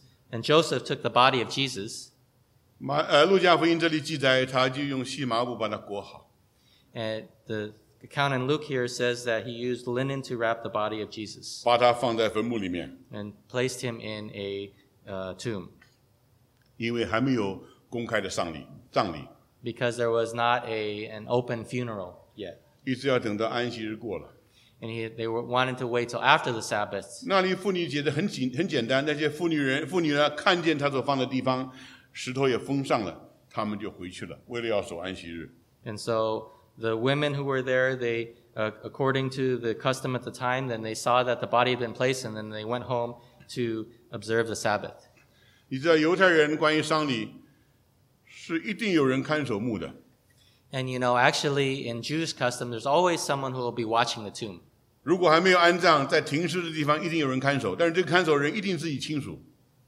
Joseph took the body of Jesus, 路加福音这里记载，他就用细麻布把它裹好。 and the account in Luke here says that he used linen to wrap the body of Jesus 把它放在坟墓里面， and placed him in a tomb 因为还没有公开的葬礼， because there was not an open funeral yet. 一直要等到安息日过了。 And they wanted to wait till after the Sabbath. 那里妇女觉得很简单，那些妇女呢看见他所放的地方，石头也封上了，他们就回去了，为了要守安息日。 And so the women who were there, they, according to the custom at the time, then they saw that the body had been placed, and then they went home to observe the Sabbath. 你知道犹太人关于丧礼是一定有人看守墓的， And actually in Jewish custom, there's always someone who will be watching the tomb. 如果还没有安葬，在停尸的地方一定有人看守，但是这个看守人一定自己亲属。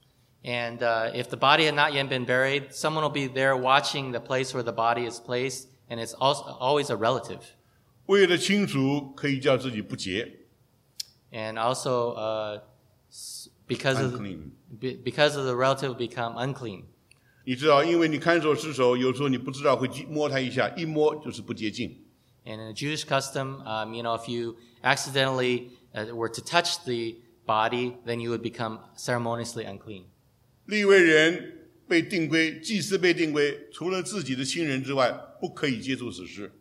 And if the body had not yet been buried, someone will be there watching the place where the body is placed, and it's also always a relative. 为了亲属可以叫自己不洁 And also because of ，unclean。 because of the relative become unclean. 你知道，因为你看守尸首，有时候你不知道会摸他一下，一摸就是不洁净。 And in a Jewish custom, if you accidentally were to touch the body, then you would become ceremoniously unclean. 利未人被定规，祭司被定规，除了自己的亲人之外，不可以接触死尸。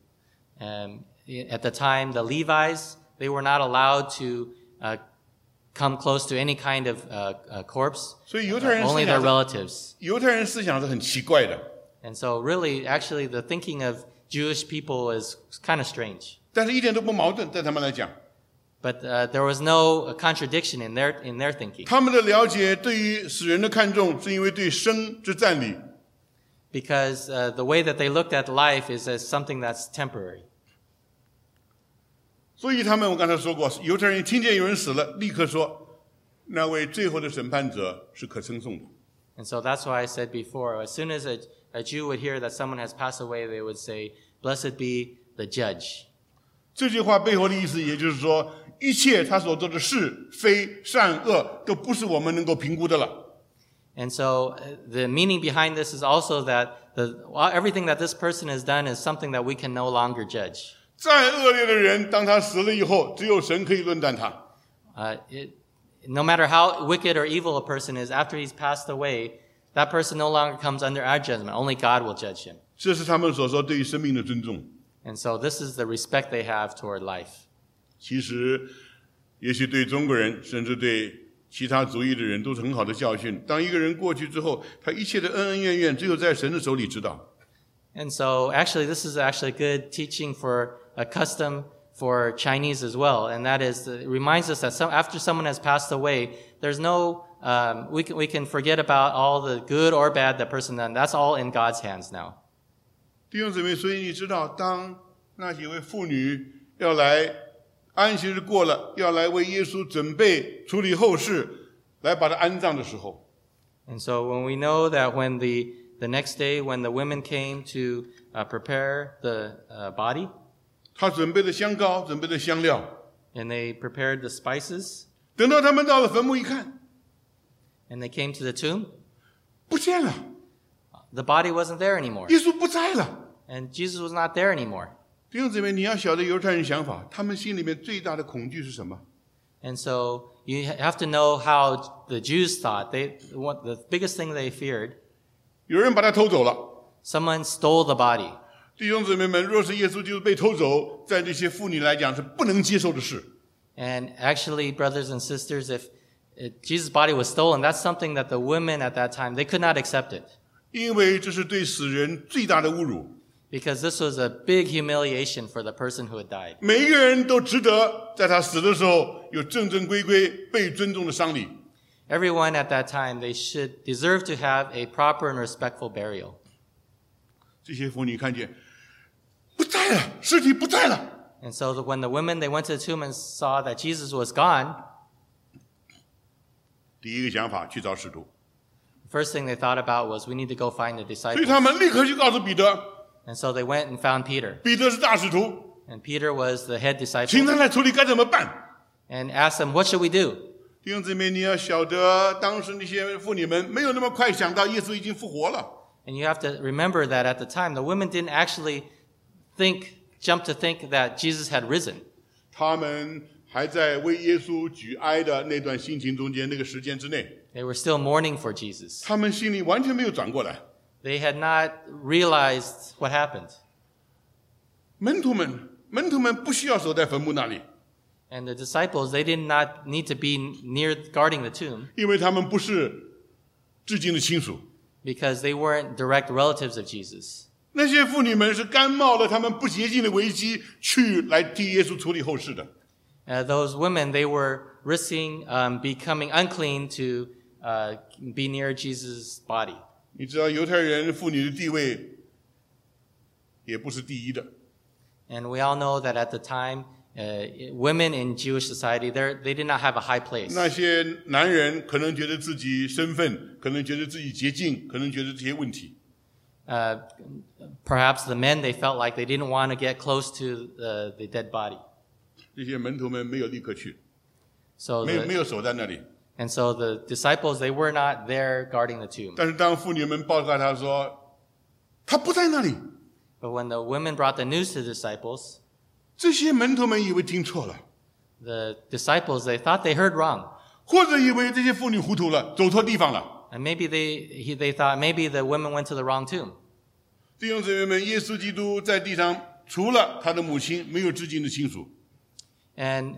At the time, the Levites, they were not allowed to come close to any kind of corpse, 所以犹太人 only 思 their 想 relatives. 犹太人思想是很奇怪的， And so really, actually, the thinking of Jewish people is kind of strange. 但是一点都不矛盾，在他们来讲， But there was no contradiction in their thinking. 他们的了解对于死人的看重，是因为对生之赞礼。 Because the way that they looked at life is as something that's temporary. 所以他们，我刚才说过，犹太人听见有人死了，立刻说，那位最后的审判者是可称颂的。 And so that's why I said before, as soon as a Jew would hear that someone has passed away, they would say, "Blessed be the judge." 这句话背后的意思，也就是说，一切他所做的是非善恶，都不是我们能够评估的了。 And so the meaning behind this is also that everything that this person has done is something that we can no longer judge. 再恶劣的人，当他死了以后，只有神可以论断他。 No matter how wicked or evil a person is, after he's passed away, that person no longer comes under our judgment. Only God will judge him. 这是他们所说对于生命的尊重。 And so this is the respect they have toward life. 其实，也许对中国人，甚至对其他族裔的人，都是很好的教训。当一个人过去之后，他一切的恩恩怨怨，只有在神的手里知道。 And so actually, this is actually good teaching for a custom for Chinese as well. And that is, it reminds us that after someone has passed away, there's no, we can forget about all the good or bad that person done. That's all in God's hands now. 弟兄姊妹，所以你知道，当那几位妇女要来安息日过了，要来为耶稣准备处理后事，来把他安葬的时候， And so when we know that when the next day, when the women came to prepare the body, 他准备的香膏，准备的香料， and they prepared the spices, 等到他们到了坟墓一看， and they came to the tomb, 不见了， the body wasn't there anymore. 耶稣不在了。 And Jesus was not there anymore. 弟兄姊妹，你要晓得犹太人想法，他们心里面最大的恐惧是什么？ And so you have to know how the Jews thought. The biggest thing they feared, 有人把他偷走了。 someone stole the body. 弟兄姊妹们，若是耶稣基督被偷走，在这些妇女来讲是不能接受的事。 And actually, brothers and sisters, if Jesus' body was stolen, that's something that the women at that time, they could not accept it. 因为这是对死人最大的侮辱。 Because this was a big humiliation for the person who had died. 每一个人都值得在他死的时候有正正规规、被尊重的丧礼。 Everyone at that time, they should deserve to have a proper and respectful burial. 这些妇女看见不在了，尸体不在了， And so when the women, they went to the tomb and saw that Jesus was gone, 第一个想法去找使徒， first thing they thought about was, we need to go find the 所以 disciples. 他们立刻去告诉彼得， And so they went and found Peter. 彼得是大使徒， And Peter was the head 请他 disciple. 来处理该怎么办？ And asked him, what should we do? 弟兄姊妹，你要晓得，当时那些妇女们没有那么快想到耶稣已经复活了。 And you have to remember that at the time, the women didn't actually jump to think that Jesus had risen. 他们还在为耶稣举哀的那段心情中间，那个时间之内， They were still mourning for Jesus. 他们心里完全没有转过来。 They had not realized what happened. 门徒们不需要守在坟墓那里， And the disciples, they did not need to be near guarding the tomb 因为他们不是至亲的亲属。 because they weren't direct relatives of Jesus. 那些妇女们是甘冒了他们不洁净的危机，去来替耶稣处理后事的。 Those women, they were risking becoming unclean to be near Jesus' body. 你知道犹太人妇女的地位也不是第一的， And we all know that at the time, women in Jewish society, they did not have a high place. 那些男人可能觉得自己身份，可能觉得自己洁净，可能觉得这些问题。 Perhaps the men, they felt like they didn't want to get close to the dead body. 这些门徒们没有立刻去， So 没有守在那里。 and so the disciples, they were not there guarding the tomb. 但是当妇女们报告他说他不在那里， But when the women brought the news to the disciples, 这些门徒们以为听错了， the disciples, they thought they heard wrong. 或者以为这些妇女糊涂了，走错地方了。 And maybe they thought maybe the women went to the wrong tomb. 弟兄姊妹们，耶稣基督在地上除了他的母亲，没有至亲的亲属。 And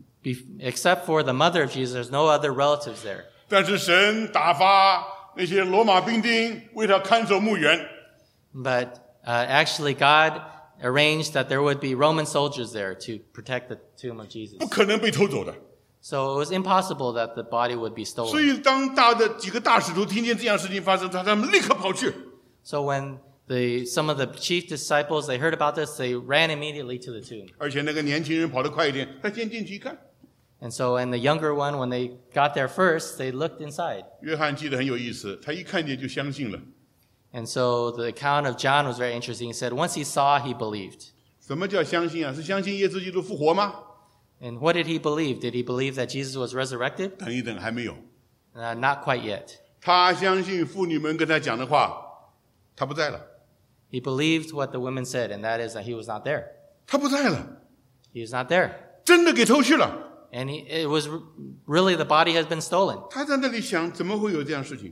except for the mother of Jesus, there's no other relatives there. 但是神打发那些罗马兵丁为他看守墓园， But actually, God arranged that there would be Roman soldiers there to protect the tomb of Jesus. 不可能被偷走的。 So it was impossible that the body would be 所 stolen. 以当几个大使徒听见这样事情发生，他们立刻跑去。 So when some of the chief disciples, they heard about this, they ran immediately to the tomb. 而且那个年轻人跑得快一点，他先进去一看。 And so, and the younger one, when they got there first, they looked inside. 约翰记得很有意思，他一看见就相信了。 And so the account of John was very interesting. He said, once he saw, he believed. 什么叫相信啊？是相信耶稣基督复活吗？ And what did he believe? Did he believe that Jesus was resurrected? 等一等，还没有。 Not quite yet. 他相信妇女们跟他讲的话，他不在了， He believed what the women said, and that is that he was not there. 他不在了， He was not there. 真的给偷去了。 And it was really the body has been stolen. 他在那里想，怎么会有这样事情？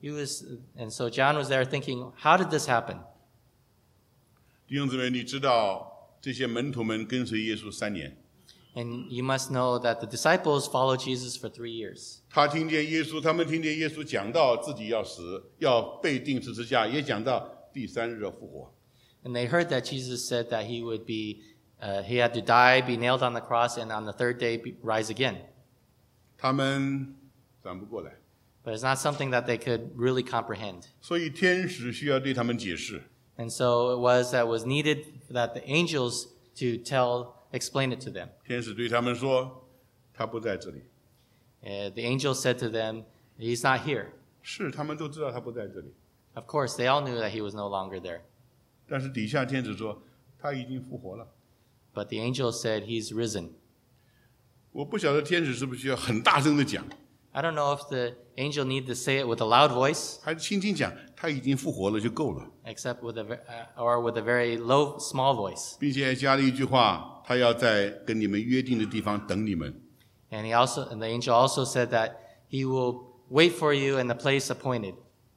And so John was there thinking, how did this happen? 弟兄姊妹，你知道这些门徒们跟随耶稣3年， And you must know that the disciples followed Jesus for 3 years. 他们听见耶稣讲到自己要死，要被钉十字架，也讲到第3日要复活。 And they heard that Jesus said that he would be, he had to die, be nailed on the cross, and on the third day rise again. 他们转不过来， But it's not something that they could really comprehend. 所以天使需要对他们解释。 And so it was needed that the angels to explain it to them. 天使对他们说：“他不在这里。 The angel said to them, he's not here. ” 是，他们都知道他不在这里。 Of course, they all knew that he was no longer there. 但是底下天使说他已经复活了。 But the angel said, he's risen. 我不晓得天使是不是需要很大声的讲， I don't know if the angel needed to say it with a loud voice, 还是轻轻讲， 他已经复活了就够了， except with or with a very low, small voice. 并且加了一句话，他要在跟你们约定的地方等你们。 And the angel also said that he will wait for you in the place appointed.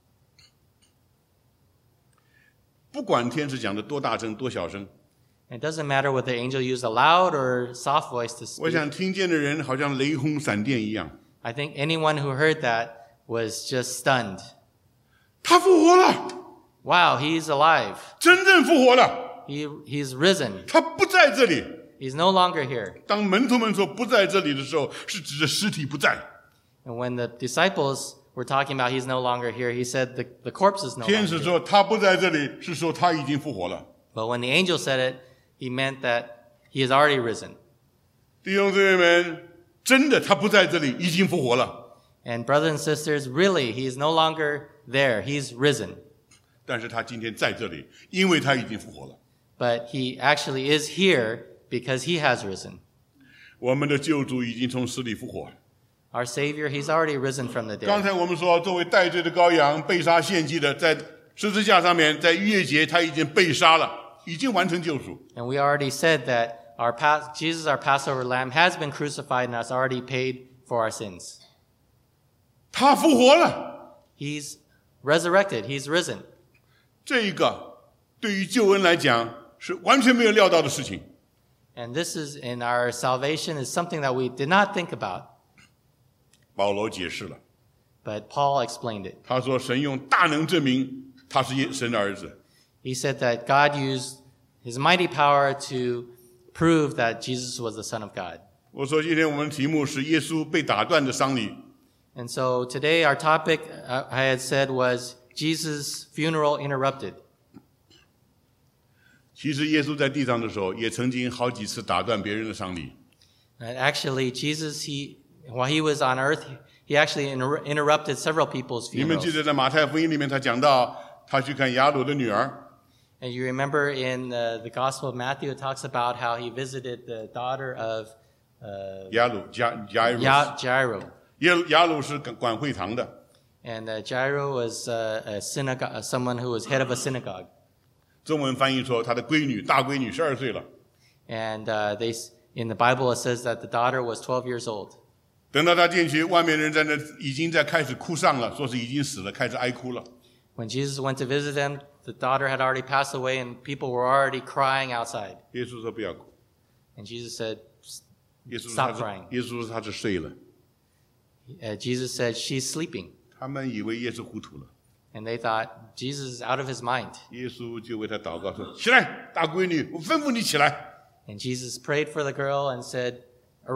不管天使讲的多大声多小声， It doesn't matter whether the angel used a loud or soft voice to 我 speak. 想听见的人好像雷轰闪电一样。 I think anyone who heard that was just stunned. 他复活了， Wow, he's alive. 真正复活了， He's risen. 他不在这里。 He's no longer here. 当门徒们说不在这里的时候，是指着尸体不在。 And when the disciples were talking about he's no longer here, he said the corpse is no 天 longer 使 here. 说他不在这里，是说他已经复活了。 But when the angel said it, he meant that he has already risen. 弟兄姊妹们，真的他不在这里，已经复活了。 And brothers and sisters, really, he is no longer there. He's risen. 但是他今天在这里，因为他已经复活了。 But he actually is here because he has risen. 我们的救主已经从死里复活。 Our Savior, he's already risen from the 刚 dead. 才我们说，作为代罪的羔羊被杀献祭的，在十字架上面，在逾越节他已经被杀了，已经完成救赎。 And we already said that Jesus, our Passover lamb, has been crucified and has already paid for our sins. 他复活了， He's resurrected. He's risen. 这一个对于救恩来讲是完全没有料到的事情。 And this is in our salvation is something that we did not think about. 保罗解释了， But Paul explained it. 他说神用大能证明他是神的儿子。 He said that God used his mighty power to prove that Jesus was the Son of God. 我说今天我们的题目是耶稣被打断的丧礼。 And so today our topic, I had said, was Jesus' funeral interrupted. 其实耶稣在地上的时候，也曾经好几次打断别人的丧礼。 And actually, Jesus, while he was on earth, he actually interrupted several people's 你们记 funerals. 得在马太福音里面，他讲到他去看雅鲁的女儿， And you remember in the Gospel of Matthew, it talks about how he visited the daughter of 雅鲁 Jairo. 雅鲁是管会堂的， And Jairo was someone who was head of a synagogue. 中文翻译说他的闺女大闺女12岁了。 And in the Bible, it says that the daughter was 12 years old. 等到他进去，外面人在那已经在开始哭丧了，说是已经死了，开始哀哭了。 When Jesus went to visit them, the daughter had already passed away and people were already crying outside. 耶稣说不要哭， And Jesus said, 耶稣说 Stop 他是 crying. 耶稣说他是睡了。 Jesus said, she's sleeping. 他们以为耶稣糊涂了， And they thought, Jesus is out of his mind. 耶稣就为他祷告说：“起来，大闺女，我吩咐你起来。 And Jesus prayed for the girl and said, Arise. ”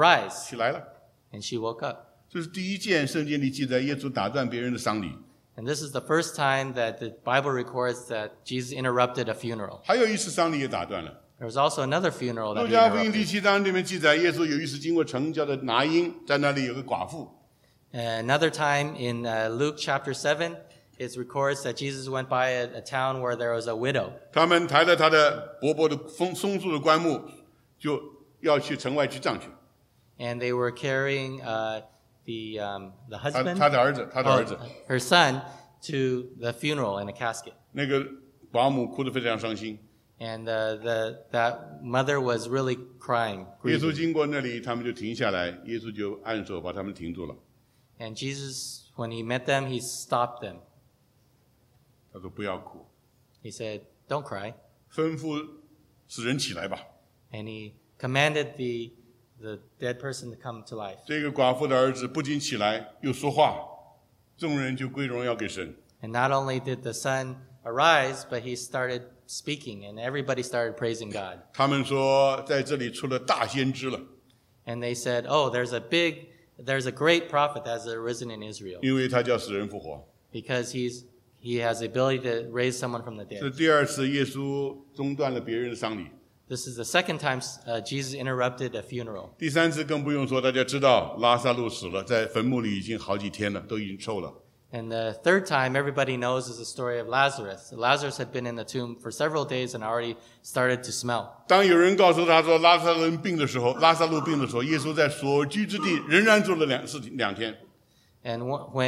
起来了。 And she woke up. 这是第一件圣经里记载耶稣打断别人的丧礼。 And this is the first time that the Bible records that Jesus interrupted a funeral. 还有一次丧礼也打断了。 There was also another funeral 路 that he 加福音第 interrupted. 7章里面记载，耶稣有一次经过城叫做拿因，在那里有个寡妇， Another time in Luke chapter 7, it records that Jesus went by a town where there was a widow. 他们抬着他的薄薄的松树的棺木，就要去城外去葬去。 And they were carrying the 他 husband, 他的儿子，他的儿子， her son, to the funeral in a casket. 那个保姆哭得非常伤心。 And that mother was really crying. 耶稣 grieving. 经过那里，他们就停下来，耶稣就按手把他们停住了。 And Jesus, when he met them, he stopped them. 他说：“不要哭， He said, Don't cry. 吩咐死人起来吧。 And he commanded the dead person to come to life. 这个寡妇的儿子不仅起来，又说话，众人就归荣耀给神。 And not only did the son arise, but he started speaking, and everybody started praising God. 他们说，在这里出了大先知了， And they said, Oh, there's a great prophet that has arisen in Israel, 因为他叫死人复活。 because he has the ability to raise someone from the 这 dead. 第二次耶稣中断了别人的丧礼， This is the second time Jesus interrupted a funeral. 第三次更不用说，大家知道拉萨路死了，在坟墓里已经好几天了，都已经臭了。 And the third time everybody knows is the story of Lazarus. Lazarus had been in the tomb for several days and already started to smell. 当有人告诉他说拉萨路病的时候，耶稣在所居之地仍然住了两天。 And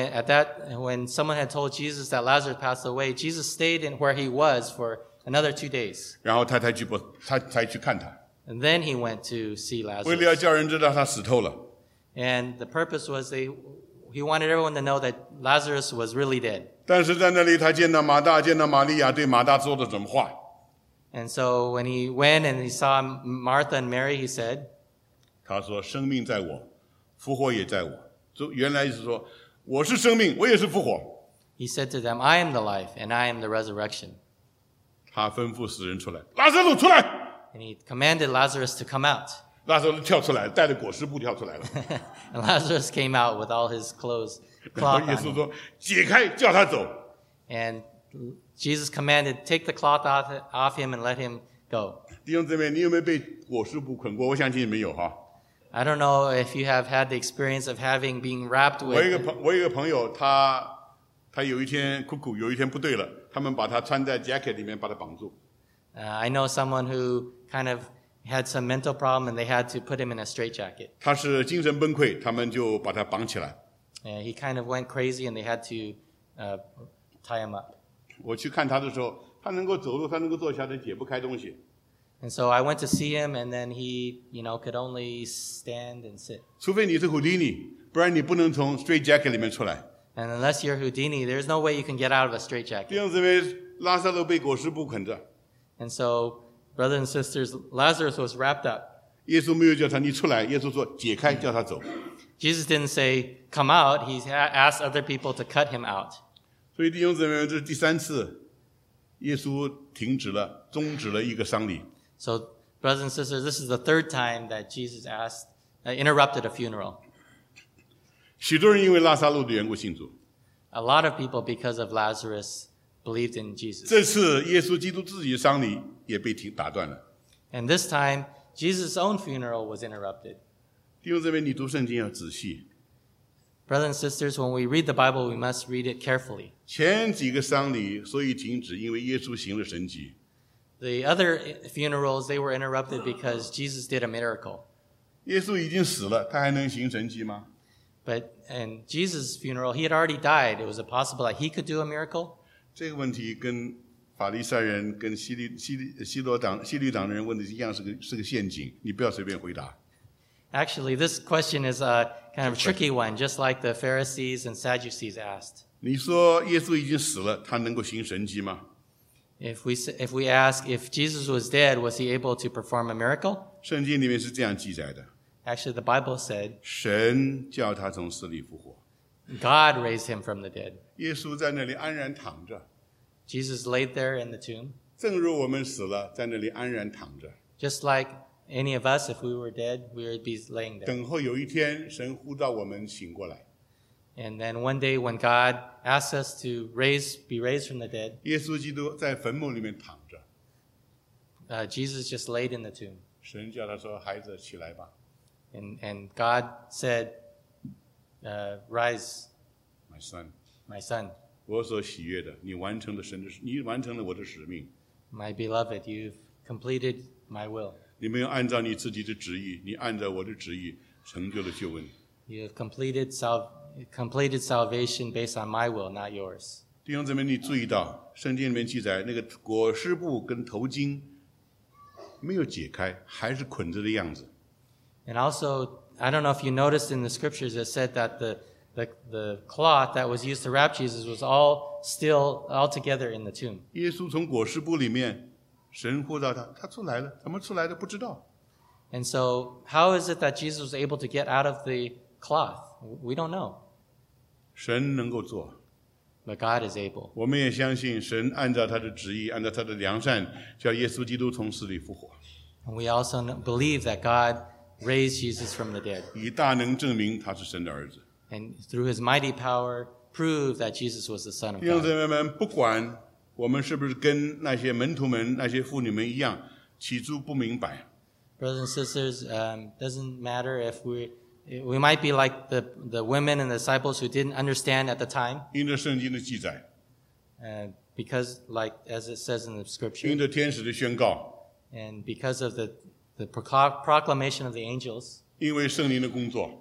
when someone had told Jesus that Lazarus passed away, Jesus stayed in where he was for another 2 days. 然后他才去看他， And then he went to see 为了要 Lazarus. 叫人知道他死透了。 And the purpose was he wanted everyone to know that Lazarus was really dead. 但是在那里，他见到马大，见到玛利亚，对马大说的什么话？ And so when he went and he saw Martha and Mary, he said, 他说：“生命在我，复活也在我。”就原来是说，我是生命，我也是复活。 he said to them, I am the life and I am the resurrection. 他吩咐死人出来，拉撒路出来。 And he commanded Lazarus to come out. 拉撒路跳出来，带着裹尸布跳出来了。 And Lazarus came out with all his clothes, 然后 cloth 耶 on 稣 him. 说：“解开，叫他走。” And Jesus commanded, take the cloth off him and let him go. 弟兄姊妹，你有没有被裹尸布捆过？我相信你们有哈。 I don't know if you have had the experience of being wrapped 我有 with. 一个朋友，他有一天有一天不对了，他们把他穿在 jacket 里面，把他绑住。 I know someone who kind of had some mental problem and they had to put him in a straitjacket. 他是精神崩溃，他们就把他绑起来。 And he kind of went crazy and they had to tie him up. 我去看他的时候，他能够走路，他能够坐下来，解不开东西。 And so I went to see him and then he, could only stand and sit. 除非你是胡迪尼，不然你不能从 straight jacket 里面出来。 And unless you're Houdini, there's no way you can get out of a straitjacket. 弟兄姊妹，拉撒路被裹尸布捆着， And so, brothers and sisters, Lazarus was wrapped up. 耶稣没有叫他你出来，耶稣说解开，叫他走。 Jesus didn't say, come out. He asked other people to cut him out. 所以弟兄姊妹，这是第3次，耶稣终止了一个丧礼。 So, brothers and sisters, this is the third time that Jesus interrupted a funeral. 许多人因为拉撒路的缘故信主。 A lot of people, because of Lazarus, believed in Jesus. 这次耶稣基督自己的丧礼也被打断了。 And this time, Jesus' own funeral was interrupted. 弟兄姊妹，你读圣经要仔细。 Brothers and sisters, when we read the Bible, we must read it carefully. 前几个丧礼所以停止，因为耶稣行了神迹。 The other funerals, they were interrupted because Jesus did a miracle. 耶稣已经死了，他还能行神迹吗？ But in Jesus' funeral, he had already died. Was it possible that he could do a miracle? 这个问题跟法利赛人、跟西律党的人问的一样，是个陷阱，你不要随便回答。 Actually, this question is a kind of tricky one, just like the Pharisees and Sadducees asked. 你说耶稣已经死了，他能够行神迹吗？ If we ask if Jesus was dead, was he able to perform a miracle? 圣经里面是这样记载的： Actually, the Bible said 神叫他从死里复活。 God raised him from the dead. 耶稣在那里安然躺着， Jesus laid there in the tomb, 正如我们死了，在那里安然躺着， just like any of us, if we were dead, we would be laying there. 等候有一天神呼召我们醒过来。 And then one day when God asks us to be raised from the dead, 耶稣基督在坟墓里面躺着， Jesus just laid in the tomb. 神叫他说：“孩子，起来吧。 And God said, rise, My son， my son, 我所喜悦的，你完成了你完成了我的使命。 my beloved, you've completed my will. 你没有按照你自己的旨意，你按照我的旨意成就了救恩。 You have completed salvation based on my will, not yours. 弟兄姊妹，你注意到圣经里面记载，那个裹尸布跟头巾没有解开，还是捆着的样子。 And also, I don't know if you noticed in the scriptures, it said that the cloth that was used to wrap Jesus was all together in the tomb. 耶稣从裹尸布里面，神呼召他，他出来了，怎么出来的不知道。 And so, how is it that Jesus was able to get out of the cloth? We don't know, 神能够做， but God is able. 我们也相信神按照他的旨意，按照他的良善，叫耶稣基督从死里复活， And we also believe that God raised Jesus from the dead. 以大能证明他是神的儿子。 And through his mighty power, prove that Jesus was the Son of 弟兄 God. 姊妹们，不管我们是不是跟那些门徒们、那些妇女们一样，起初不明白， Brothers and sisters, doesn't matter if we might be like the women and the disciples who didn't understand at the time, 因着圣经的记载， because like as it says in the 因 scripture, 着天使的宣告， and because of the proclamation of the angels, 因为圣灵的工作，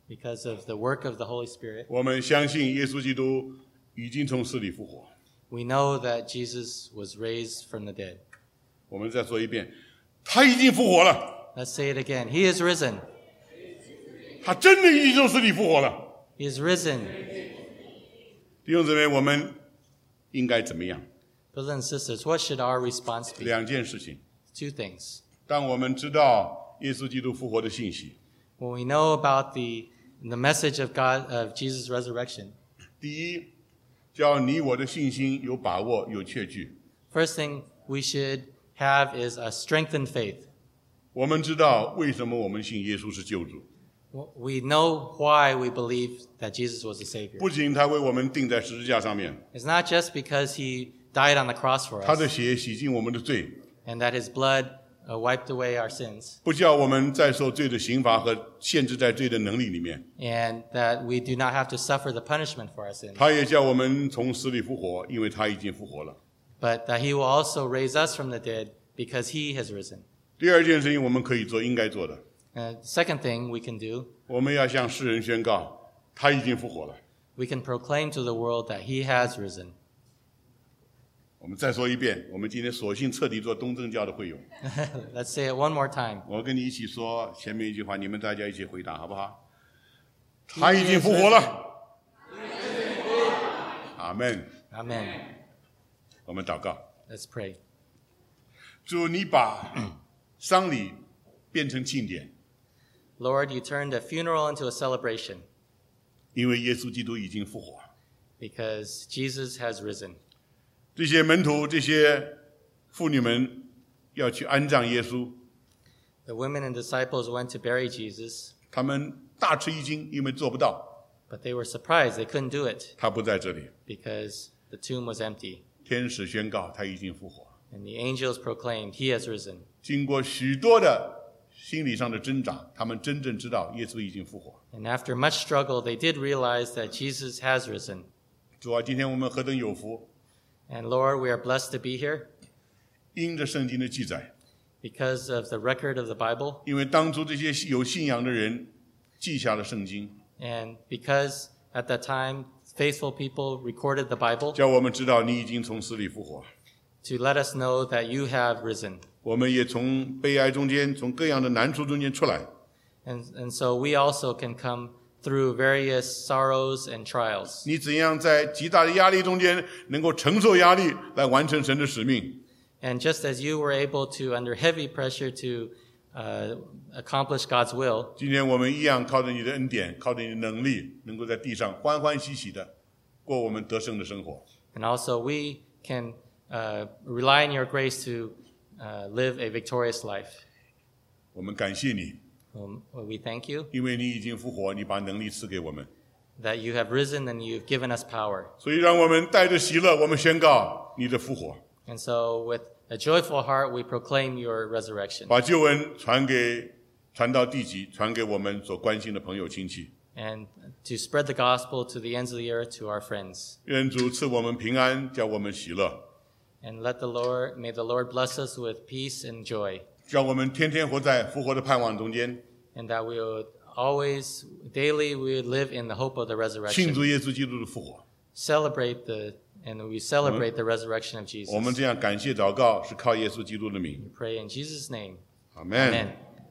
because of the work of the Holy Spirit. 我们相信耶稣基督已经从死里复活。 We know that Jesus was raised from the dead. 我们再说一遍，他已经复活了， Let's say it again. He is risen. 他真的已经从死里复活了。 He is risen. 弟兄姊妹，我们应该怎么样？ Brothers and sisters, what should our response be? 两件事情。 Two things. 当我们知道耶稣基督复活的信息， When we know about the message of God, of Jesus' resurrection, 第一，叫你我的信心有把握、有确据。 first thing we should have is a strengthened faith. 我们知道为什么我们信耶稣是救主， We know why we believe that Jesus was the Savior. 不仅他为我们钉在十字架上面， It's not just because he died on the cross for 他的 us 血洗净我们的罪， and that his blood wiped away our sins 不叫我们再受罪的刑罚和限制在罪的能力里面。 and that we do not have to suffer the punishment for our sins, 他也叫我们从死里复活，因为他已经复活了。 but that he will also raise us from the dead because he has risen. 第二件事情我们可以做，应该做的， Second thing we can do, 我们要向世人宣告，他已经复活了。 we can proclaim to the world that he has risen. 我们再说一遍，我们今天索性彻底做东正教的会友。 Let's say it one more time. 我跟你一起说前面一句话，你们大家一起回答，好不好？他已经复活了。阿门。 Amen. 我们祷告， Let's pray. 主，你把丧礼变成庆典， Lord, you turned a funeral into a celebration 因为耶稣基督已经复活。 because Jesus has risen. 这些门徒、这些妇女们要去安葬耶稣， The women and disciples went to bury Jesus, 他们大吃一惊，因为做不到， but they were surprised they couldn't do it 他不在这里。 because the tomb was empty. 天使宣告他已经复活。 And the angels proclaimed, he has risen. 经过许多的心理上的挣扎，他们真正知道耶稣已经复活。 And after much struggle, they did realize that Jesus has risen. 主啊，今天我们何等有福！ And Lord, we are blessed to be here 因着圣经的记载， because of the record of the Bible 因为当初这些有信仰的人记下了圣经， and because at that time faithful people recorded the Bible 叫我们知道你已经从死里复活。 to let us know that you have risen. 我们也从悲哀中间，从各样的难处中间出来。 And so we also can come through various sorrows and trials. 你怎样在极大的压力中间能够承受压力，来完成神的使命？ And just as you were able to, under heavy pressure, to accomplish God's will, 今天我们一样靠着你的恩典，靠着你的能力，能够在地上欢欢喜喜的过我们得胜的生活。 and also we can rely on your grace to live a victorious life. 我们感谢你， We thank you 因为你已经复活，你把能力赐给我们， that you have risen and you've given us power. 所以让我们带着喜乐，我们宣告你的复活， And so with a joyful heart, we proclaim your resurrection 把救恩传到地极，传给我们所关心的朋友亲戚。 and to spread the gospel to the ends of the earth to our friends. 愿主赐我们平安，叫我们喜乐， And may the Lord bless us with peace and joy, 叫我们天天活在复活的盼望中间， and that we would always, daily, we would live in the hope of the 庆 resurrection. 祝耶稣基督的复活。 And we celebrate the resurrection of Jesus. 我们这样感谢祷告，是靠耶稣基督的名。 We pray in Jesus' name. 阿门。 Amen.